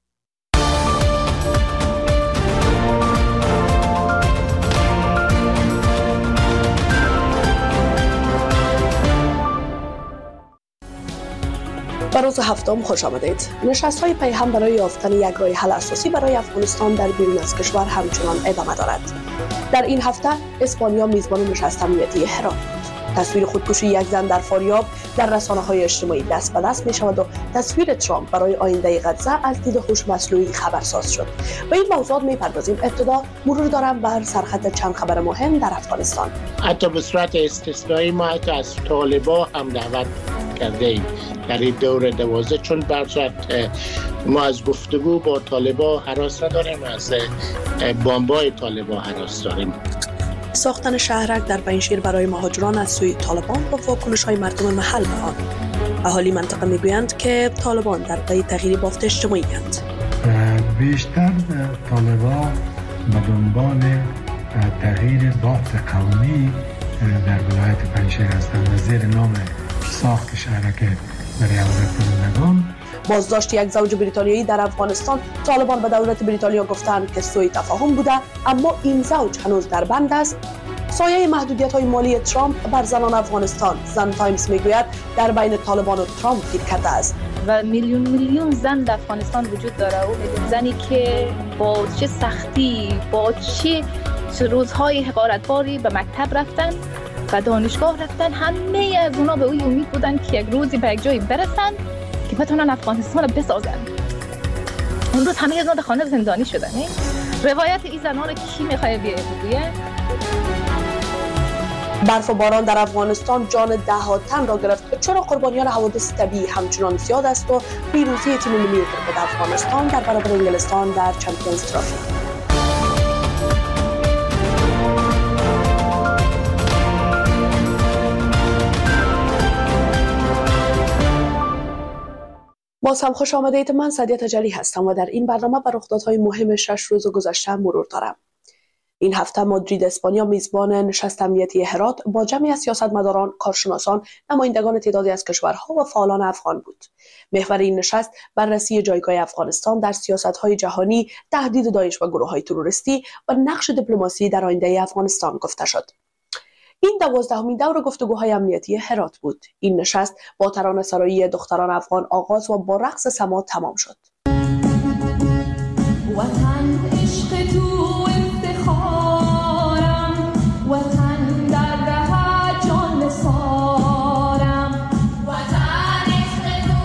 به روز هفتم خوش آمدید. نشست‌های پیهم برای یافتن یک راه حل اساسی برای افغانستان در بیرون از کشور همچنان ادامه دارد. در این هفته اسپانیا میزبان نشست امنیتی هرات بود. تصویر خودکشی یک زن در فاریاب در رسانه‌های اجتماعی دست به دست می‌شود و تصویر ترامپ برای آینده غزه از دید هوش مصنوعی خبرساز شد. به این موضوعات می‌پردازیم. ابتدا مرور دارم بر سرخط چند خبر مهم در افغانستان. حتی به صورت استثنایی ما حتی از طالبان هم دعوت کرده ایم در این دور 12، چون برصورت ما از گفتگو با طالبان هراس نداریم، از بمبای طالبان هراس داریم. ساختن شهرک در پنجشیر برای مهاجران از سوی طالبان با واکنش‌های مردم محل به آن. اهالی منطقه میگویند که طالبان در پی تغییر بافت اجتماعی اند. بیشتر طالبان به دنبال تغییر بافت قومی در ولایت پنجشیر هستند و زیر نام ساخت شهرک برای عودت‌کنندگان. بازداشت یک زوج بریتانیایی در افغانستان. طالبان به دولت بریتانیا گفتند که سوء تفاهم بوده، اما این زوج هنوز در بند است. سایه محدودیت‌های مالی ترامپ بر زنان افغانستان. زن تایمز میگوید در بین طالبان و ترامپ گیر کرده است. و میلیون زن در افغانستان وجود داره، و میلیون زنی که با چه سختی، با چه روزهای حقارتباری به مکتب رفتن و دانشگاه رفتن. همه از اونا به اوی امید بودن که یک روزی به یک جایی برسن که بتونن افغانستان رو بسازن. اون روز همه از اونا در خانه زندانی شدن. روایت این زنان رو کی میخواد بگه؟ برف و باران در افغانستان جان ده‌ها تن را گرفت. چرا قربانیان حوادث طبیعی همچنان زیاد است و پیروزی تیم ملی کرکت افغانستان در برابر انگلستان در چمپیونز ترافی. باز هم خوش آمدید. من سعدیه تجلی هستم و در این برنامه بر رخدادهای مهم 6 روز گذشته مرور دارم. این هفته مادرید اسپانیا میزبان نشست امنیتی هرات با جمعی از سیاستمداران، کارشناسان، نمایندگان تعدادی از کشورها و فعالان افغان بود. محور این نشست بررسی جایگاه افغانستان در سیاست‌های جهانی، تهدید داعش و گروه‌های تروریستی و نقش دیپلماسی در آینده افغانستان گفته شد. این 12مین دور گفتگوهای امنیتی هرات بود. این نشست با ترانه‌سرایی دختران افغان آغاز و با رقص سما تمام شد. وطن عشق تو افتخارم، وطن در ره جان سارم، وطن عشق تو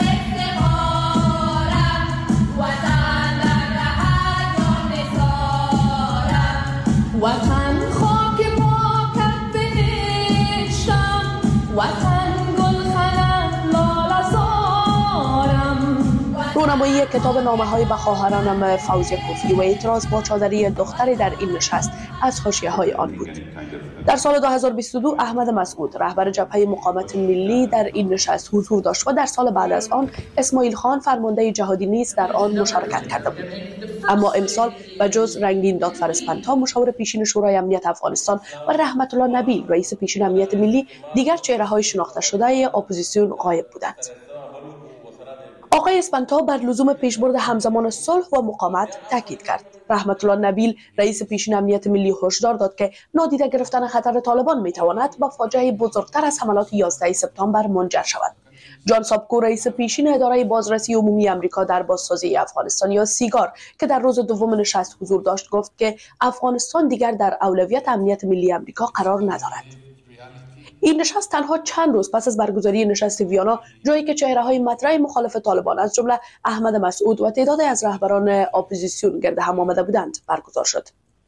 افتخارم، وطن در ره جان سارم، وطن خاک پاکت بهشتم، وطن گلخنم لاله زارم. رونمایی کتاب نامه‌های به خواهرانم فوزیه کوفی و اعتراض با چادری دختری در این نشست از حاشیه‌های آن بود. در سال 2022 احمد مسعود رهبر جبهه مقاومت ملی در این نشست حضور داشت و در سال بعد از آن اسماعیل خان فرمانده جهادی نیز در آن مشارکت کرده بود. اما امسال به جز رنگین دادفرسپنتا مشاور پیشین شورای امنیت افغانستان و رحمت الله نبیل رئیس پیشین امنیت ملی، دیگر چهره‌های شناخته شده اپوزیسیون غایب بودند. آقای اسپانتا بر لزوم پیشبرد همزمان صلح و مقاومت تاکید کرد. رحمت الله نبیل رئیس پیشین امنیت ملی هشدار داد که نادیده گرفتن خطر طالبان میتواند به فاجعه بزرگتر از حملات 11 سپتامبر منجر شود. جان سابکو رئیس پیشین اداره بازرسی عمومی آمریکا در بازسازی افغانستان یا سیگار که در روز دوم نشست حضور داشت گفت که افغانستان دیگر در اولویت امنیت ملی آمریکا قرار ندارد. این نشست تنها چند روز پس از برگزاری نشست ویانا، جایی که چهره‌های مطرح مخالف طالبان از جمله احمد مسعود و تعدادی از رهبران اپوزیسیون گرد هم آمده بودند، برگزار شد.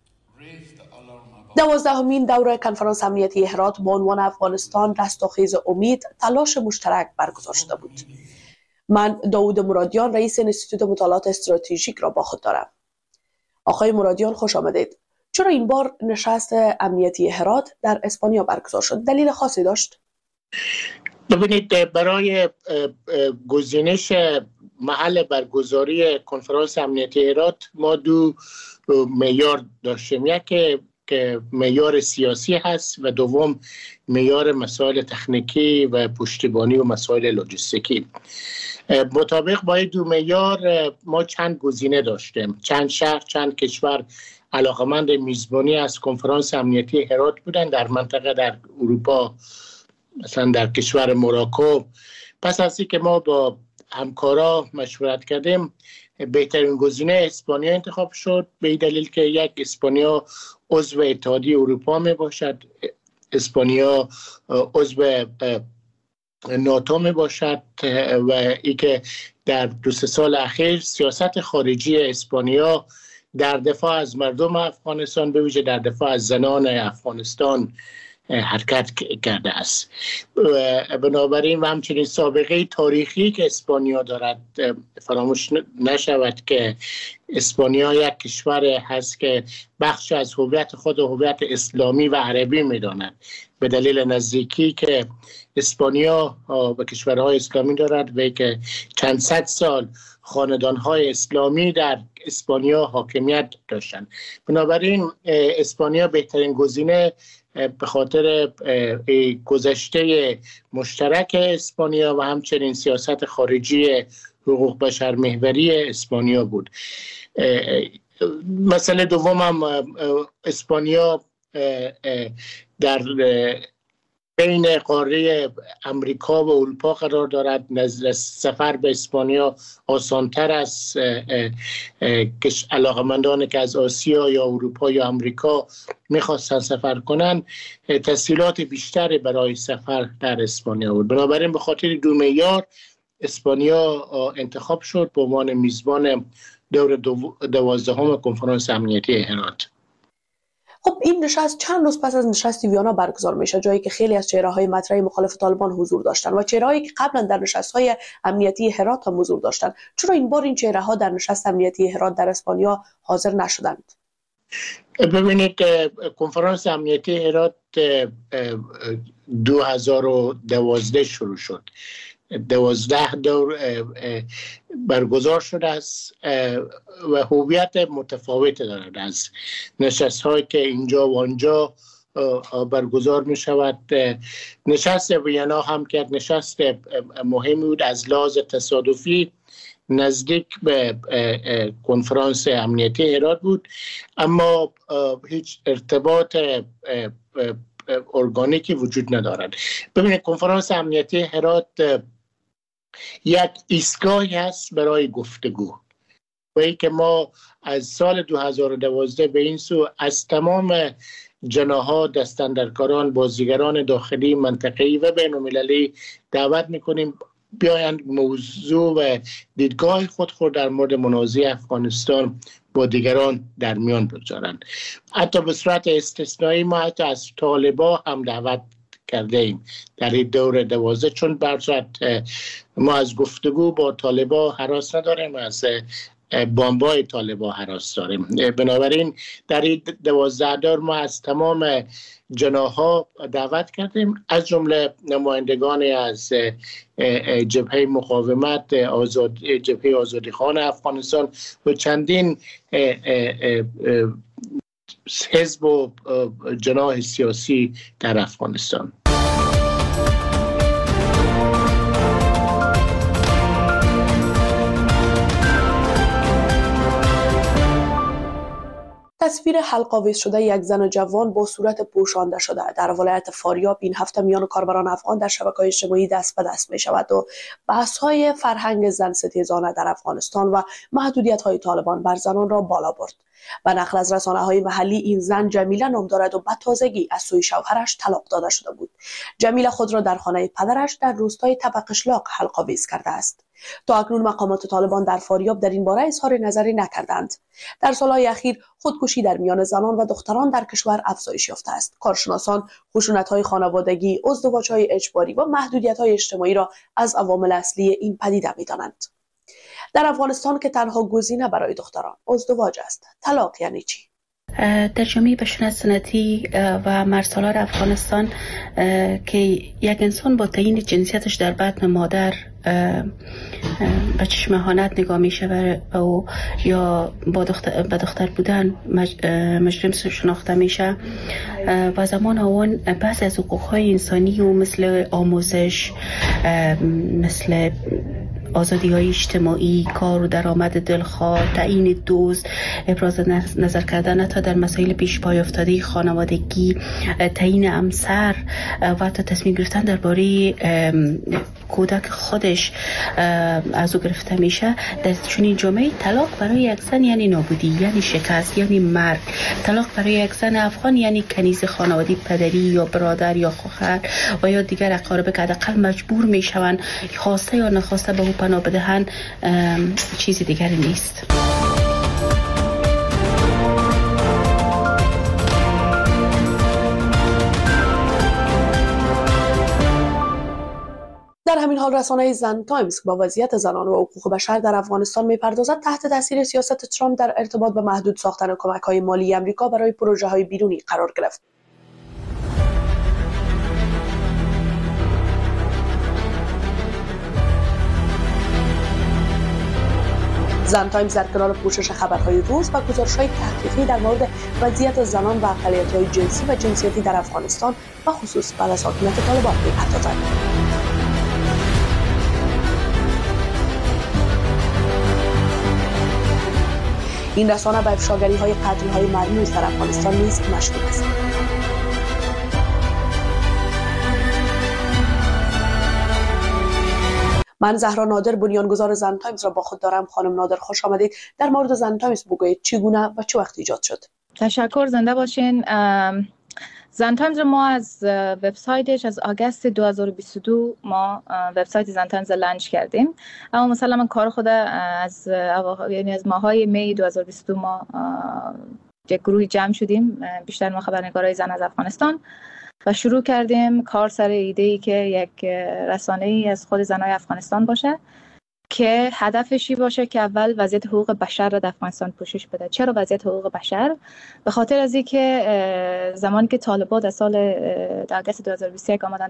12مین دوره کنفرانس امنیتی هرات با عنوان افغانستان رستاخیز امید تلاش مشترک برگزار شده بود. من داوود مرادیان رئیس انستیتوت مطالعات استراتژیک را با خود دارم. آقای مرادیان خوش آمدید. چرا این بار نشست امنیتی هرات در اسپانیا برگزار شد؟ دلیل خاصی داشت؟ ببینید، برای گزینش محل برگزاری کنفرانس امنیتی هرات ما دو معیار داشتیم. یک که معیار سیاسی هست و دوم معیار مسائل تکنیکی و پشتیبانی و مسائل لوجستیکی. مطابق با این دو معیار ما چند گزینه داشتیم. چند شهر، چند کشور علاقمند میزبانی از کنفرانس امنیتی هرات بودن در منطقه در اروپا، مثلا در کشور موراکو. پس از اینکه ما با همکارا مشورت کردیم، بهترین گزینه اسپانیا انتخاب شد، به این دلیل که یک، اسپانیا عضو اتحادیه اروپا می باشد، اسپانیا عضو ناتو می باشد و ای که در 2-3 سال اخیر سیاست خارجی اسپانیا در دفاع از مردم افغانستان، به ویژه در دفاع از زنان افغانستان حرکت کرده است. بنابراین و همچنین سابقه تاریخی که اسپانیا دارد فراموش نشود که اسپانیا یک کشور هست که بخش از هویت خود هویت اسلامی و عربی می‌داند، به دلیل نزدیکی که اسپانیا به کشورهای اسلامی دارد و که چند صد سال خاندان‌های اسلامی در اسپانیا حاکمیت داشتند. بنابراین اسپانیا بهترین گزینه به خاطر گذشته مشترک اسپانیا و همچنین سیاست خارجی حقوق بشر محوری اسپانیا بود. مسئله دوم هم اسپانیا در بین قاره امریکا و اروپا قرار دارد. سفر به اسپانیا آسانتر از علاقمندانی که از آسیا یا اروپا یا امریکا میخواستن سفر کنند، تسهیلات بیشتری برای سفر در اسپانیا بود. بنابراین به خاطر دو معیار اسپانیا انتخاب شد به عنوان میزبان دور 12 کنفرانس امنیتی هرات. خب این نشست چند روز پس از نشست ویانا برگزار میشه، جایی که خیلی از چهره‌های مطرح مخالف طالبان حضور داشتن و چهره‌هایی که قبلا در نشست‌های امنیتی هرات هم حضور داشتن. چرا این بار این چهره‌ها در نشست امنیتی هرات در اسپانیا حاضر نشدند؟ ببینید، کنفرانس امنیتی هرات 2012 شروع شد. 12 دور برگزار شده است و هویت متفاوت دارد از نشست‌هایی که اینجا و آنجا برگزار می شود. نشست وینا هم که نشست مهمی بود، از لحاظ تصادفی نزدیک به کنفرانس امنیتی هرات بود، اما هیچ ارتباط ارگانیکی وجود ندارد. ببینید، کنفرانس امنیتی هرات یک ایستگاهی هست برای گفتگو و ای که ما از سال 2012 به این سو از تمام جناح‌ها، دستاندرکاران، بازیگران داخلی، منطقه‌ای و بین‌المللی دعوت می‌کنیم بیایند موضوع و دیدگاه خود در مورد منازعه افغانستان با دیگران در میان بگذارند. حتی به صورت استثنایی ما حتی از طالبان هم دعوت کرده ایم در این دور 12، چون برصورت ما از گفتگو با طالبان هراس نداریم، از بمبای طالبان هراس داریم. بنابراین در این 12 دور ما از تمام جناح‌ها دعوت کردیم، از جمله نمایندگانی از جبهه مقاومت، جبهه آزادیخوان افغانستان و چندین حزب و جناح سیاسی در افغانستان. تصویر حلق‌آویز شده یک زن جوان با صورت پوشانده شده در ولایت فاریاب این هفته میان کاربران افغان در شبکه‌های اجتماعی دست به دست می شود و بحث‌های فرهنگ زن ستیزانه در افغانستان و محدودیت‌های طالبان بر زنان را بالا برد. به نقل از رسانه‌های محلی این زن جمیله نام دارد و به تازگی از سوی شوهرش طلاق داده شده بود. جمیله خود را در خانه پدرش در روستای تبقشلاق حلق‌آویز کرده است. تا اکنون مقامات طالبان در فاریاب در این باره اظهار نظری نکردند. در سالهای اخیر خودکشی در میان زنان و دختران در کشور افزایش یافته است. کارشناسان خشونت‌های خانوادگی، ازدواج‌های اجباری و محدودیت‌های اجتماعی را از عوامل اصلی این پدیده می‌دانند. در افغانستان که تنها گزینه برای دختران ازدواج است، طلاق یعنی چی؟ در جامعه بشنه سنتی و مرسالار افغانستان که یک انسان با تعیین جنسیتش در بطن مادر به چشم اهانت نگاه میشه و یا به دختر بودن مجرم شناخته میشه و زمان اون بعضی از حقوق‌های انسانی و مثل آموزش، مثل آزادی‌های اجتماعی، کار و درآمد دلخواه، تعیین دوست، ابراز نظر کردن تا در مسائل پیش پای افتاده خانوادگی، تعیین همسر و تا تصمیم گرفتن درباره کودک خودش از او گرفته میشه. در چنین جامعه طلاق برای یک زن یعنی نابودی، یعنی شکست، یعنی مرگ. طلاق برای یک زن افغان یعنی کنیز خانوادگی، پدری یا برادر یا خواهر و یا دیگر اقارب که حداقل مجبور میشوند خواسته یا نخواسته به او پناه بدهند، چیزی دیگری نیست. در همین حال رسانه زن تایمز با وضعیت زنان و حقوق بشر در افغانستان می‌پردازد تحت تاثیر سیاست ترامپ در ارتباط به محدود ساختن کمک‌های مالی آمریکا برای پروژه‌های بیرونی قرار گرفت. زن تایمز در کنار پوشش خبرهای روز و گزارش‌های تحقیقی در مورد وضعیت زنان و اقلیت‌های جنسی و جنسیتی در افغانستان و خصوص بعد از حاکمیت طالبان می‌پردازد. این رسانه به افشاگری‌های قتل‌های مرموز در افغانستان نیز مشغول است. من زهرا نادر، بنیانگذار زن تایمز را با خود دارم. خانم نادر خوش آمدید. در مورد زن تایمز بگویید چگونه و چه وقت ایجاد شد؟ تشکر، زنده باشین. زن تایمز رو ما از وبسایتش از آگوست 2022 ما وبسایت زن تایمز لانچ کردیم. اما مثلا من کار خود از ماهای می 2022 ما یک گروهی جمع شدیم، بیشتر ما خبرنگارای زن از افغانستان، و شروع کردیم کار سر ایده‌ای که یک رسانه‌ای از خود زنای افغانستان باشه که هدفشی باشه که اول وضعیت حقوق بشر را در افغانستان پوشش بده. چرا وضعیت حقوق بشر؟ به خاطر از اینکه زمانی که طالبان در سال آگوست 2021 آمدن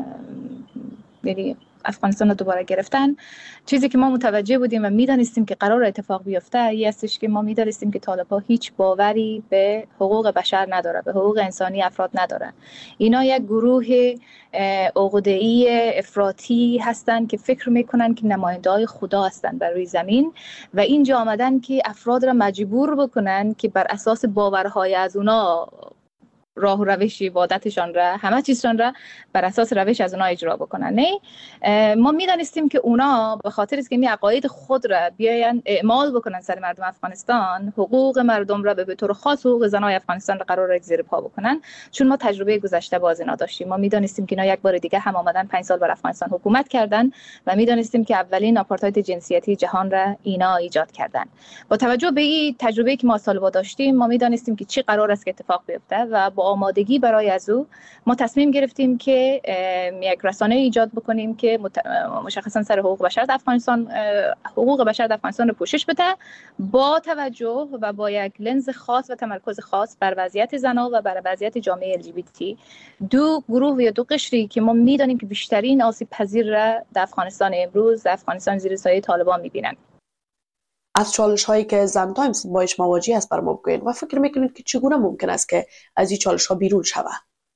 یعنی افغانستان رو دوباره گرفتن، چیزی که ما متوجه بودیم و میدانستیم که قرار اتفاق بیفته این استش که ما میدانستیم که طالبان هیچ باوری به حقوق بشر نداره، به حقوق انسانی افراد نداره. اینا یک گروه عقده‌ای افراطی هستند که فکر میکنن که نماینده‌های خدا هستند بر روی زمین و اینجا آمدن که افراد را مجبور بکنن که بر اساس باورهای از اونا راه و روش عبادتشان را، همه چیزشان را بر اساس روش از اونا اجرا بکنن. نه، ما میدانستیم که اونا به خاطر اینکه می عقاید خود را بیاین اعمال بکنن سر مردم افغانستان، حقوق مردم را به طور خاص حقوق زنای افغانستان را قرار زیر پا بکنن. چون ما تجربه گذشته باز اینا داشتیم، ما میدانستیم که اینا یک بار دیگه هم آمدن 5 سال بر افغانستان حکومت کردن و میدانستیم که اولین آپارتاید جنسیتی جهان را اینا ایجاد کردن. با توجه به این تجربه که ما سال‌ها داشتیم، ما میدانستیم که چی قرار است که اتفاق بیفته و با آمادگی برای از او ما تصمیم گرفتیم که یک رسانه ایجاد بکنیم که مشخصا سر حقوق بشر در افغانستان رو پوشش بده، با توجه و با یک لنز خاص و تمرکز خاص بر وضعیت زنان و بر وضعیت جامعه LGBT، دو گروه یا دو قشری که ما میدانیم که بیشترین آسیب پذیر را در افغانستان امروز، در افغانستان زیر سایه طالبان میبینن. از چالش هایی که زن تایمز باش مواجه است برام بگوین و فکر میکنید که چگونه ممکن است که از این چالش ها بیرون شود؟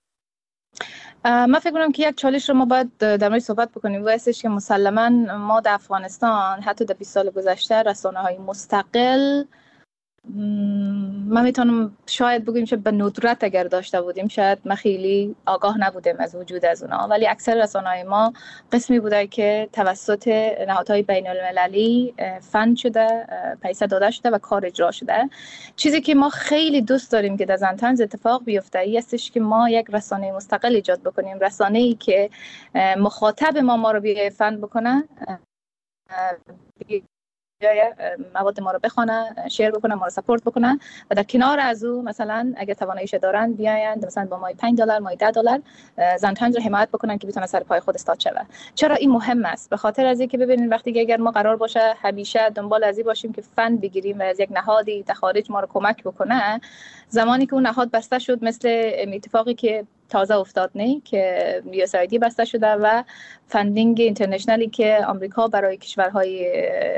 من فکر کنم که یک چالش رو ما باید در مورد صحبت بکنیم و هستش که مسلما ما در افغانستان حتی در 20 سال گذشته رسانه های مستقل ما میتونم شاید بگویم که به ندرت اگر داشته بودیم شاید ما خیلی آگاه نبودیم از وجود از اونا، ولی اکثر رسانه‌های ما قسمی بوده که توسط نهادهای بین المللی فند شده، پیسه داده شده و کار اجرا شده. چیزی که ما خیلی دوست داریم که در زن تایمز اتفاق بیفته ای استش که ما یک رسانه مستقل ایجاد بکنیم، رسانه‌ای که مخاطب ما رو بیای فند بکنه، مواد ما رو بخونه، شیر بکنن، ما رو سپورت بکنن و در کنار از او مثلا اگر تواناییش دارن بیایند مثلا با مای $5 مای $10 زن تایمز رو حمایت بکنن که بتونه سر پای خود استاد شود. چرا این مهم است؟ به خاطر از اینکه ببینید وقتی که اگر ما قرار باشه همیشه دنبال از این باشیم که فند بگیریم و از یک نهادی در خارج ما رو کمک بکنه، زمانی که اون نهاد بسته شد مثل اتفاقی که تازه افتاد نه که USAID بسته شده و فندینگ اینترنشنالی که آمریکا برای کشورهای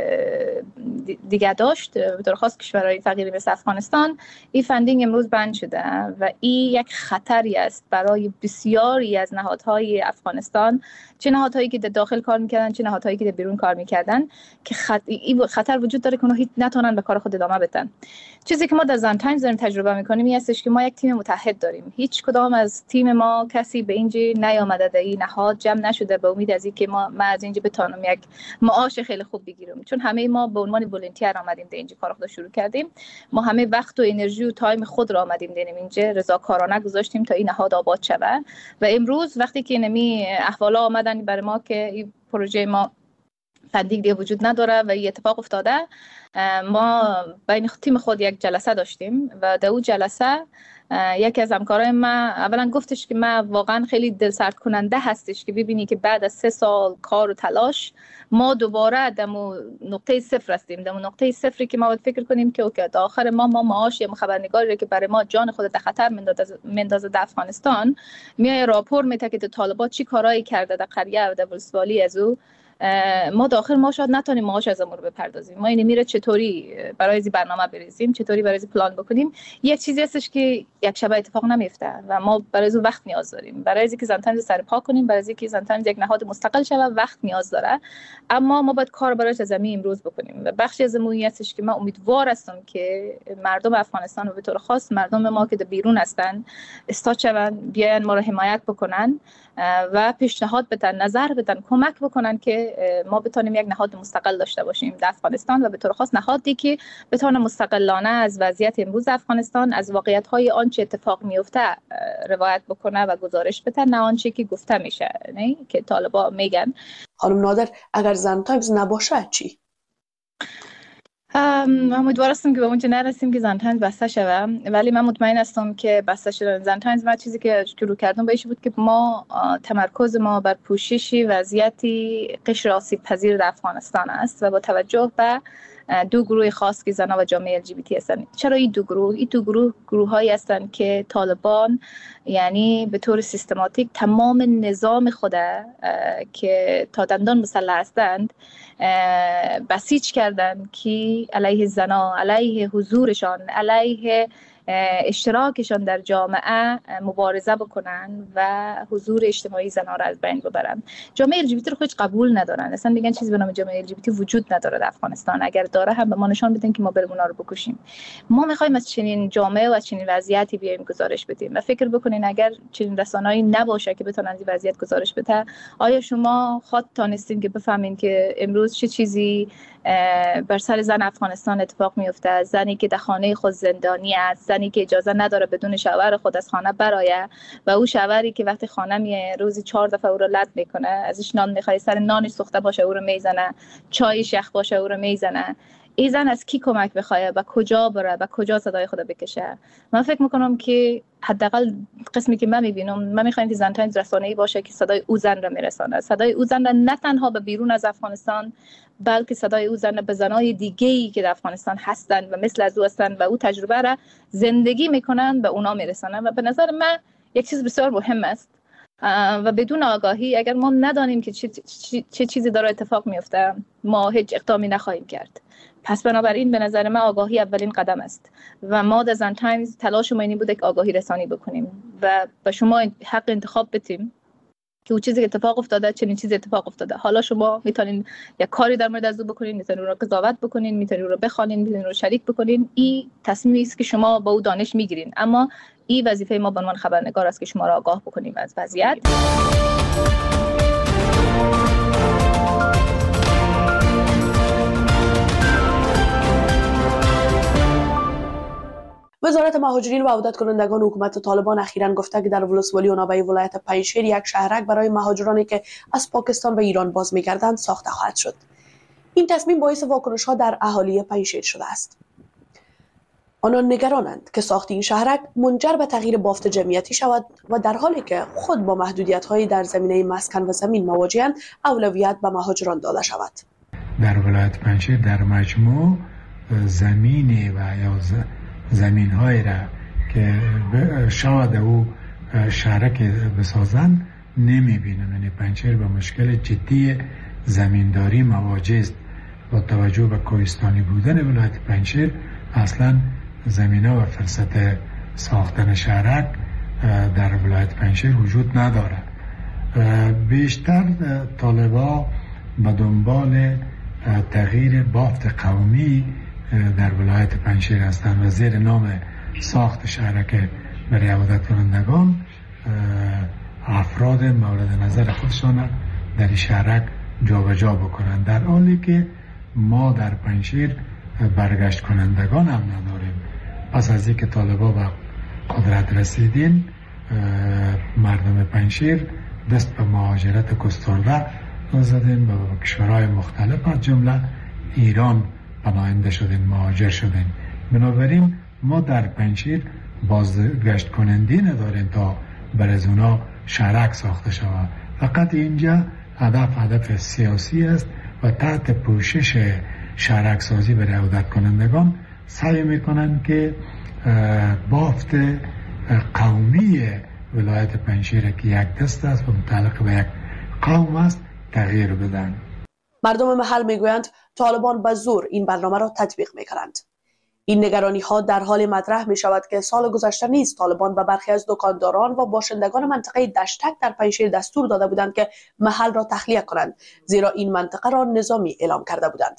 دیگه داشت به طور خاص کشورهای فقیر مثل افغانستان، این فندینگ امروز بند شده و این یک خطری است برای بسیاری از نهادهای افغانستان، چه نهادهایی که در داخل کار میکردن چه نهادهایی که در بیرون کار میکردن، که این خطر وجود داره که اونها هیچ نتونن به کار خود ادامه بدن. چیزی که ما در زن تایمز داریم تجربه میکنیم این هستش که ما یک تیم متحد داریم. هیچ کدام از تیم ما کسی به اینجا نیامده، در این نهاد جمع نشده به امید از اینکه ما از اینجا بتونم یک معاش خیلی خوب بگیریم، چون همه ما به عنوان ولنتیر آمدیم در اینجا کار خود شروع کردیم. ما همه وقت و انرژی و تایم خود را آمدیم دادیم اینجا، رضاکارانه گذاشتیم تا این نهاد آباد شود و امروز وقتی که نمی احوالا آمدن برای ما که این پروژه ما فندینگ دیگه وجود نداره و این اتفاق افتاده، ما بین تیم خود یک جلسه داشتیم و در اون جلسه یکی از همکارای ما اولا گفتش که ما واقعا خیلی دلسرد کننده هستش که ببینی که بعد از 3 سال کار و تلاش ما دوباره در نقطه صفر هستیم، در نقطه صفری که ما باید فکر کنیم که اوکی تا آخر ما معاش یا خبرنگاری که برای ما جان خود در خطر مندازه در افغانستان میای راپور میده که طالبان چی کارایی کرده در قریه و در ولسوالی از او، ما داخل ما شاید نتونیم معاش از امور بپردازیم. ما این میره چطوری برای این برنامه بریزیم، چطوری برای این پلان بکنیم، یک چیزی هستش که یک شب اتفاق نمیفته و ما برای این وقت نیاز داریم. برای اینکه زن تایمز سر پا کنیم، برای اینکه زن تایمز یک نهاد مستقل شه وقت نیاز داره، اما ما باید کار برایش از زمین امروز بکنیم و بخشی از این هستش که من امیدوار هستم که مردم افغانستان و به طور خاص مردم ما که در بیرون هستن استاد شون، بیاین ما رو حمایت بکنن و پیشنهاد بدن، نظر بدن، کمک بکنن که ما بتونیم یک نهاد مستقل داشته باشیم در افغانستان و به طور خاص نهادی که بتونه مستقلانه از وضعیت امروز افغانستان، از واقعیت‌های آنچه اتفاق میفته روایت بکنه و گزارش بده، نه آنچه که گفته میشه نه که طالبان میگن. خانم نادر اگر زن تایمز نباشه چی؟ من امیدوار هستم که به اونجا نرسیم که زن تایمز بسته شوه، ولی من مطمئن هستم که بسته شدن زن تایمز ما چیزی که شروع کردم بهش بود که ما تمرکز ما بر پوشش وضعیتی قشر آسیب پذیر در افغانستان است و با توجه به 2 گروه خاص که زنان و جامعه LGBT هستند. چرا این دو گروه گروهایی هستند که طالبان یعنی به طور سیستماتیک تمام نظام خود که تا دندان مسلح هستند بسیج کردند که علیه زنان، علیه حضورشان، علیه اشتراکشان در جامعه مبارزه بکنن و حضور اجتماعی زنان را از بین ببرن. جامعه LGBT رو خودش قبول ندارن، اصلا میگن چیزی به نام جامعه LGBT وجود نداره در افغانستان، اگر داره هم به ما نشان بدن که ما بریم اونا رو بکشیم. ما میخوایم از چنین جامعه و از چنین وضعیتی بیایم گزارش بدیم و فکر بکنین اگر چنین رسانه‌ای نباشه که بتونن این وضعیت گزارش بده، آیا شما خود تانستین که بفهمین که امروز چه چیزی بر سر زن افغانستان اتفاق میفته؟ زنی که در خانه خود زندانی است، زنی که اجازه نداره بدون شوهر خود از خانه برایه و او شوهری که وقتی خانه میه روزی 4 دفعه او رو لط میکنه، ازش نان میخواد، سر نانش سوخته باشه او رو میزنه، چایش یخ باشه او رو میزنه. این زن از کی کمک بخواد و کجا بره و کجا صدای خود بکشه؟ من فکر میکنم که حداقل قسمی که من میبینم، من میخوایم که زن تایمز رسانه‌ای باشه که صدای او زن را میرسانه، صدای او زن را نه تنها به بیرون از افغانستان بلکه صدای او زن به زنای دیگه‌ای که در افغانستان هستند و مثل از او هستند و او تجربه را زندگی میکنن به اونا میرسانن. و به نظر من یک چیز بسیار مهم است و بدون آگاهی اگر ما ندانیم که چه چیزی داره اتفاق میفته ما هیچ اقدامی نخواهیم کرد. پس بنابراین به نظر من آگاهی اولین قدم است و ما در زن تایمز تلاش ما این بوده که آگاهی رسانی بکنیم و به شما حق انتخاب بدیم که اون چیزی که اتفاق افتاده چنین چیزی اتفاق افتاده. حالا شما میتونین یک کاری در مورد از او بکنین، میتونین رو قضاوت بکنین، میتونین رو بخوانین، میتونین رو شریک بکنین. این تصمیمی است که شما با او دانش میگیرین، اما این وظیفه ما به عنوان خبرنگار است که شما را آگاه بکنیم از وضعیت. وزارت مهاجرین و عودت کنندگان حکومت طالبان اخیراً گفته که در ولسوالی اونابه ولایت پنجشیر یک شهرک برای مهاجرانی که از پاکستان و ایران باز می‌گردند ساخته خواهد شد. این تصمیم باعث واکنش‌ها در اهالی پنجشیر شده است. آنان نگرانند که ساخت این شهرک منجر به تغییر بافت جمعیتی شود و در حالی که خود با محدودیت‌های در زمینه مسکن و زمین مواجه‌اند، اولویت به مهاجران داده شود. در ولایت پنجشیر در مجموع زمین و یا زمین های را که شاید او شهرک بسازن نمی بینم. یعنی پنجشیر به مشکل جدی زمینداری مواجه است. با توجه به کوهستانی بودن ولایت پنجشیر اصلا زمینه و فرصت ساختن شهرک در ولایت پنجشیر وجود نداره. بیشتر طالبا به دنبال تغییر بافت قومی در ولایت پنجشیر هستند و زیر نام ساخت شهرک برای عودت کنندگان افراد مورد نظر خودشان در این شهرک جابجا بکنند، در حالی که ما در پنجشیر برگشت کنندگان هم نداریم. پس از اینکه طالبا به قدرت رسیدین، مردم پنجشیر دست به مهاجرت گسترده زدین، به کشورهای مختلف از جمله ایران پناهنده شدین، مهاجر شدین. بنابراین ما در پنجشیر بازگشت کننده نداریم تا بر از اونا شهرک ساخته شود. فقط اینجا هدف سیاسی است و تحت پوشش شهرک سازی برای عودت کنندگان سعی میکنند که بافت قومی ولایت پنجشیر که یک دست است و متعلق به یک قوم است تغییر بدن. مردم محل میگویند طالبان به زور این برنامه را تطبیق میکنند. این نگرانی ها در حال مطرح می شود که سال گذشته نیز طالبان به برخی از دکانداران و باشندگان منطقه دشتک در پنجشیر دستور داده بودند که محل را تخلیه کنند، زیرا این منطقه را نظامی اعلام کرده بودند.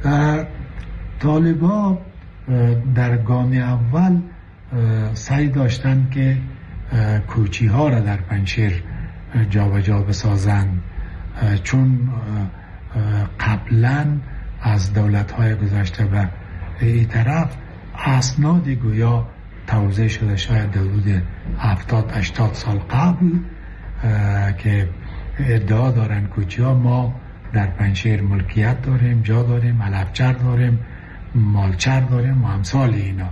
طالبان در گام اول سعی داشتند که کوچی ها را در پنجشیر جابجا بسازند، چون قبلا از دولت های گذشته به این طرف اسنادی گویا توزیع شده شاید در حدود 70-80 سال قبل که ادعا دارن کوچی ها ما در پنجشیر ملکیت داریم، جا داریم، علفچر داریم، مالچر داریم و امثال اینا.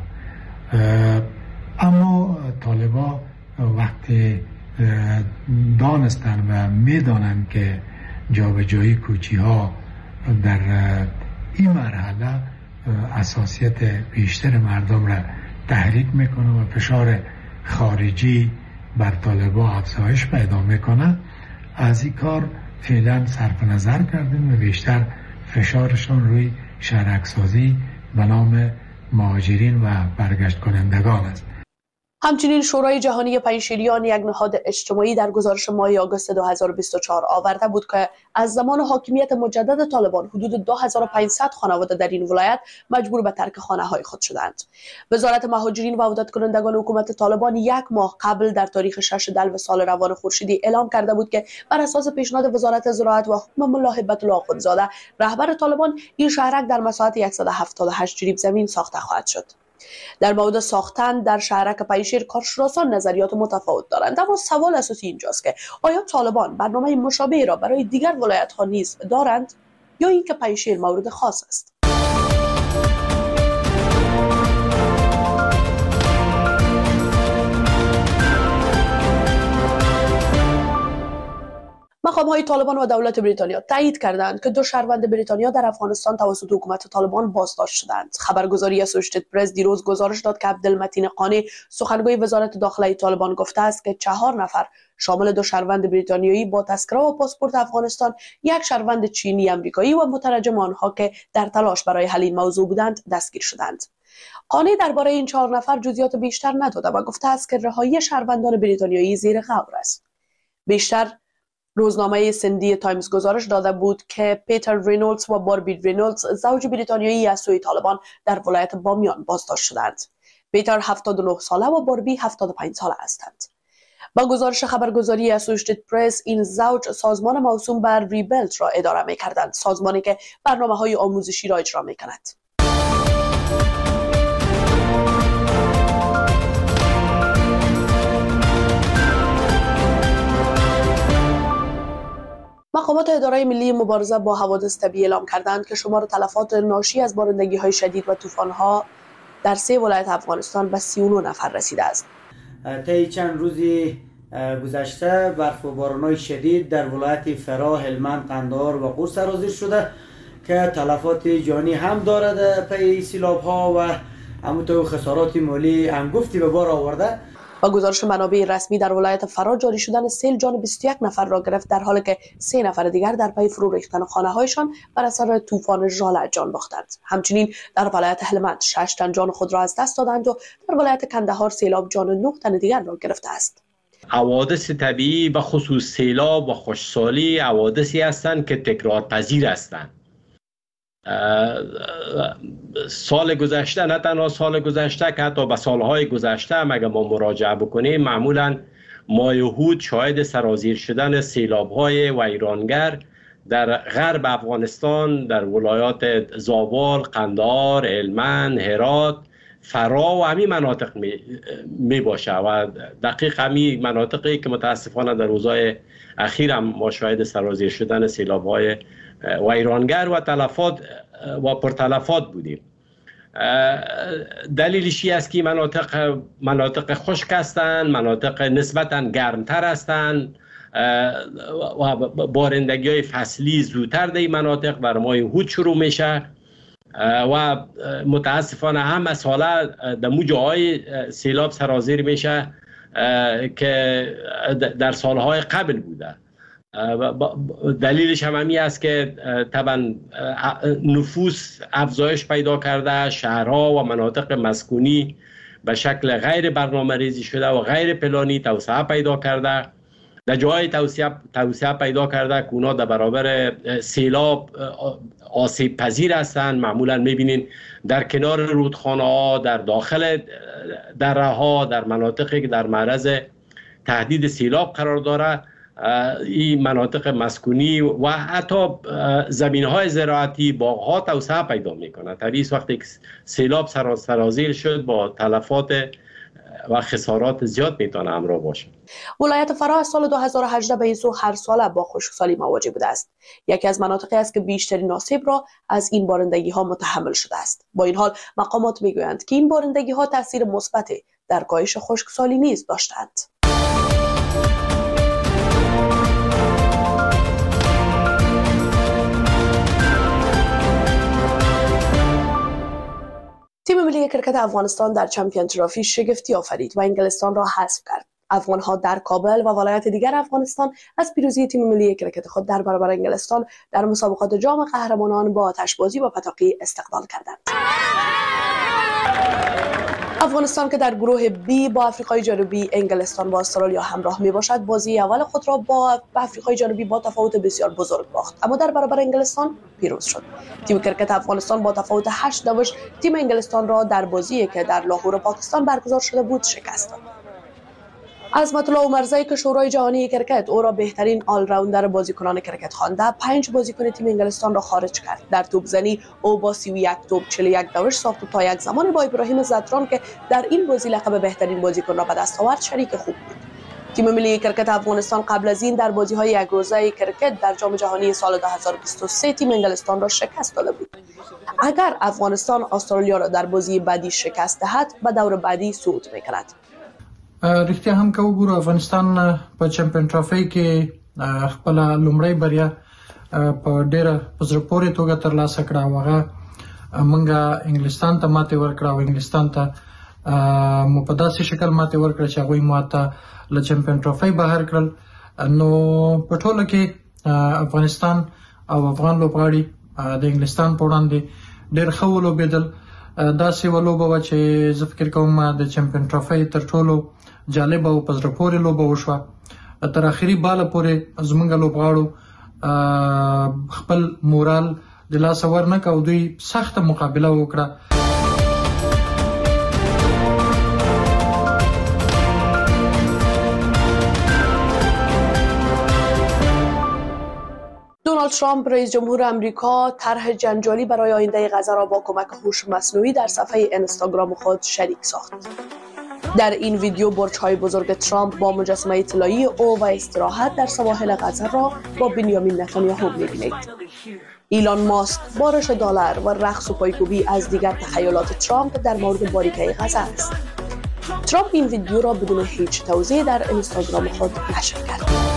اما طالبا وقتی دانستن و میدانن که جابجایی کوچی ها در این مرحله اساسیت بیشتر مردم را تحریک میکنه و فشار خارجی بر طالبا افزایش پیدا میکنه، از این کار فعلا صرف نظر کردیم و بیشتر فشارشان روی شهرکسازی به نام مهاجرین و برگشت کنندگان است. همچنین شورای جهانی پنجشیریان یک نهاد اجتماعی در گزارش ماه آگوست 2024 آورده بود که از زمان حاکمیت مجدد طالبان حدود 2500 خانواده در این ولایت مجبور به ترک خانه‌های خود شدند. وزارت مهاجرین و عودت کنندگان حکومت طالبان یک ماه قبل در تاریخ 6 دلو سال روان خورشیدی اعلام کرده بود که بر اساس پیشنهاد وزارت زراعت و حکم ملا هیبت الله آخوندزاده رهبر طالبان این شهرک در مساحت 178 جریب زمین ساخته خواهد شد. در مورد ساختن در شهرک پنجشیر کارشناسان نظریات متفاوت دارند، اما سوال اساسی اینجاست که آیا طالبان برنامه مشابهی را برای دیگر ولایت‌ها نیز دارند یا اینکه پنجشیر مورد خاص است؟ مقام‌های طالبان و دولت بریتانیا تایید کردند که 2 شهروند بریتانیا در افغانستان توسط حکومت طالبان بازداشت شدند. خبرگزاری اسوسییتد پرس دیروز گزارش داد که عبدالمتین قانی سخنگوی وزارت داخله طالبان گفته است که 4 نفر شامل 2 شهروند بریتانیایی با تذکره و پاسپورت افغانستان، 1 شهروند چینی آمریکایی و مترجم آنها که در تلاش برای حل این موضوع بودند دستگیر شدند. قانی درباره این 4 نفر جزئیات بیشتر نداده و گفته است که رهایی شهروندان بریتانیایی زیر غور است. بیشتر روزنامه سندی تایمز گزارش داده بود که پیتر رینولدز و باربی رینولدز زوج بریتانیایی از سوی طالبان در ولایت بامیان بازداشت شدند. پیتر 79 ساله و باربی 75 ساله هستند. با گزارش خبرگزاری اسوشیتد پرس، این زوج سازمان موسوم بر ریبلت را اداره می کردند، سازمانی که برنامه‌های آموزشی را اجرا می کند. مقامات اداره ملی مبارزه با حوادث طبیعی اعلام کردند که شمار تلفات ناشی از بارندگی‌های شدید و طوفان‌ها در 3 ولایت افغانستان به 39 نفر رسیده است. طی چند روزی گذشته برف و باران‌های شدید در ولایت فراه، هلمند، قندهار و قوس سرازیر شده که تلفات جانی هم دارد پی سیلاب‌ها و همونطور خسارات مالی هنگفتی به بار آورده. با گزارش منابع رسمی در ولایت فراه، جاری شدن سیل جان 21 نفر را گرفت، در حالی که 3 نفر دیگر در پی فرو ریختن خانه‌هایشان بر اثر طوفان ژاله جان باختند. همچنین در ولایت هلمند 6 تن جان خود را از دست دادند و در ولایت کندهار سیلاب جان 9 تن دیگر را گرفته است. حوادث طبیعی به خصوص سیلاب و خشکسالی حوادثی هستند که تکرارپذیر هستند. سال گذشته، نه تنها سال گذشته که حتی به سالهای گذشته هم اگر ما مراجعه بکنیم، معمولا ماه هود شاهد سرازیر شدن سیلاب‌های ویرانگر در غرب افغانستان، در ولایات زابل، قندهار، هلمند، هرات، فراه و همین مناطق می باشه و دقیق همین مناطقی که متاسفانه در روزهای اخیر هم ما شاهد سرازیر شدن سیلاب‌های ویرانگر و تلفات و پرتلفات بودیم. دلیلش است که مناطق خشک هستند، مناطق نسبتاً گرمتر هستند و بارندگی‌های فصلی زودتر در این مناطق در ماه هود شروع میشه و متاسفانه هم از حالا در موجهای سیلاب سرازیر میشه که در سالهای قبل بوده. دلیلش هم همی است که طبعا نفوس افزایش پیدا کرده، شهرها و مناطق مسکونی به شکل غیر برنامه ریزی شده و غیر پلانی توسعه پیدا کرده. در جای توسعه پیدا کرده که اونا در برابر سیلاب آسیب پذیر هستند. معمولا میبینین در کنار رودخانه ها، در داخل دره ها، در مناطقی که در معرض تهدید سیلاب قرار داره، این مناطق مسکونی و حتی زمین‌های زراعتی، باغ‌ها توسعه پیدا می‌کنه. طبیعی وقتی سیلاب سرازیر شد با تلفات و خسارات زیاد میتونه همراه باشه. ولایت فراه از سال 2018 به این سو هر ساله با خشکسالی مواجه بوده است. یکی از مناطقی است که بیشترین آسیب را از این بارندگی‌ها متحمل شده است. با این حال مقامات میگویند که این بارندگی‌ها تاثیر مثبتی در کاهش خشکسالی نیز داشتند. تیم ملی کرکت افغانستان در چمپیون ترافی شگفتی آفرید و انگلستان را حذف کرد. افغان‌ها در کابل و ولایت دیگر افغانستان از پیروزی تیم ملی کرکت خود در برابر انگلستان در مسابقات جام قهرمانان با آتشبازی و پتاقی استقبال کردند. افغانستان که در گروه بی با آفریقای جنوبی، انگلستان و استرالیا همراه می باشد، بازی اول خود را با آفریقای جنوبی با تفاوت بسیار بزرگ باخت، اما در برابر انگلستان پیروز شد. تیم کرکت افغانستان با تفاوت 8 نوشت تیم انگلستان را در بازی که در لاهور پاکستان برگزار شده بود شکست داد. عظمت الله عمرزی که شورای جهانی کرکت او را بهترین آل راوندر بازیکنان کرکت خوانده، 5 بازیکن تیم انگلستان را خارج کرد. در توپزنی او با 31 توپ 41 دوش ساخت و تا یک زمان با ابراهیم زدران که در این بازی لقب بهترین بازیکن را به دست آورد شریک خوب بود. تیم ملی کرکت افغانستان قبل از این در بازی‌های یک روزه کرکت در جام جهانی سال 2023 تیم انگلستان را شکست داده بود. اگر افغانستان استرالیا را در بازی بعدی شکست دهد، به دور بعدی صعود می‌کند. رښتیا هم که وګورو افغانستان په چمپیون ټرافي کې خپل لومړی بریا په ډیره په زړه پورې توګه ترلاسه کړه. هغه موږ انګلستان ته ماتې ورکړه او انګلستان ته مو په داسې شکل ماتې ورکړه چې هغوی مو ته له چمپیون ټرافي بهر کړل. نو په ټوله کې افغانستان او افغان لوبغاړي د انګلستان په وړاندې ډېر ښه ولوبېدل. داسې ولوبه وه چې زه فکر کوم د چمپیون ټرافي تر ټولو جالبه او په زړه پورې لوبه وشوه تر اخري بالا پورې زمونږ لوبغاړو خپل مورال د لاس ورنک او دوی سخت مقابله وکړه. دونالد ترامپ رئیس جمهور آمریکا طرح جنجالی برای آینده غزه را با کمک هوش مصنوعی در صفحه اینستاگرام خود شریک ساخت. در این ویدیو برج‌های بزرگ ترامپ با مجسمه طلایی او و استراحت در سواحل غزه را با بنیامین نتانیاهو می‌بینید. ایلان ماسک بارش دلار و رقص و پایکوبی از دیگر تخیلات ترامپ در مورد باریکه غزه است. ترامپ این ویدیو را بدون هیچ توضیح در اینستاگرام خود نشر کرد.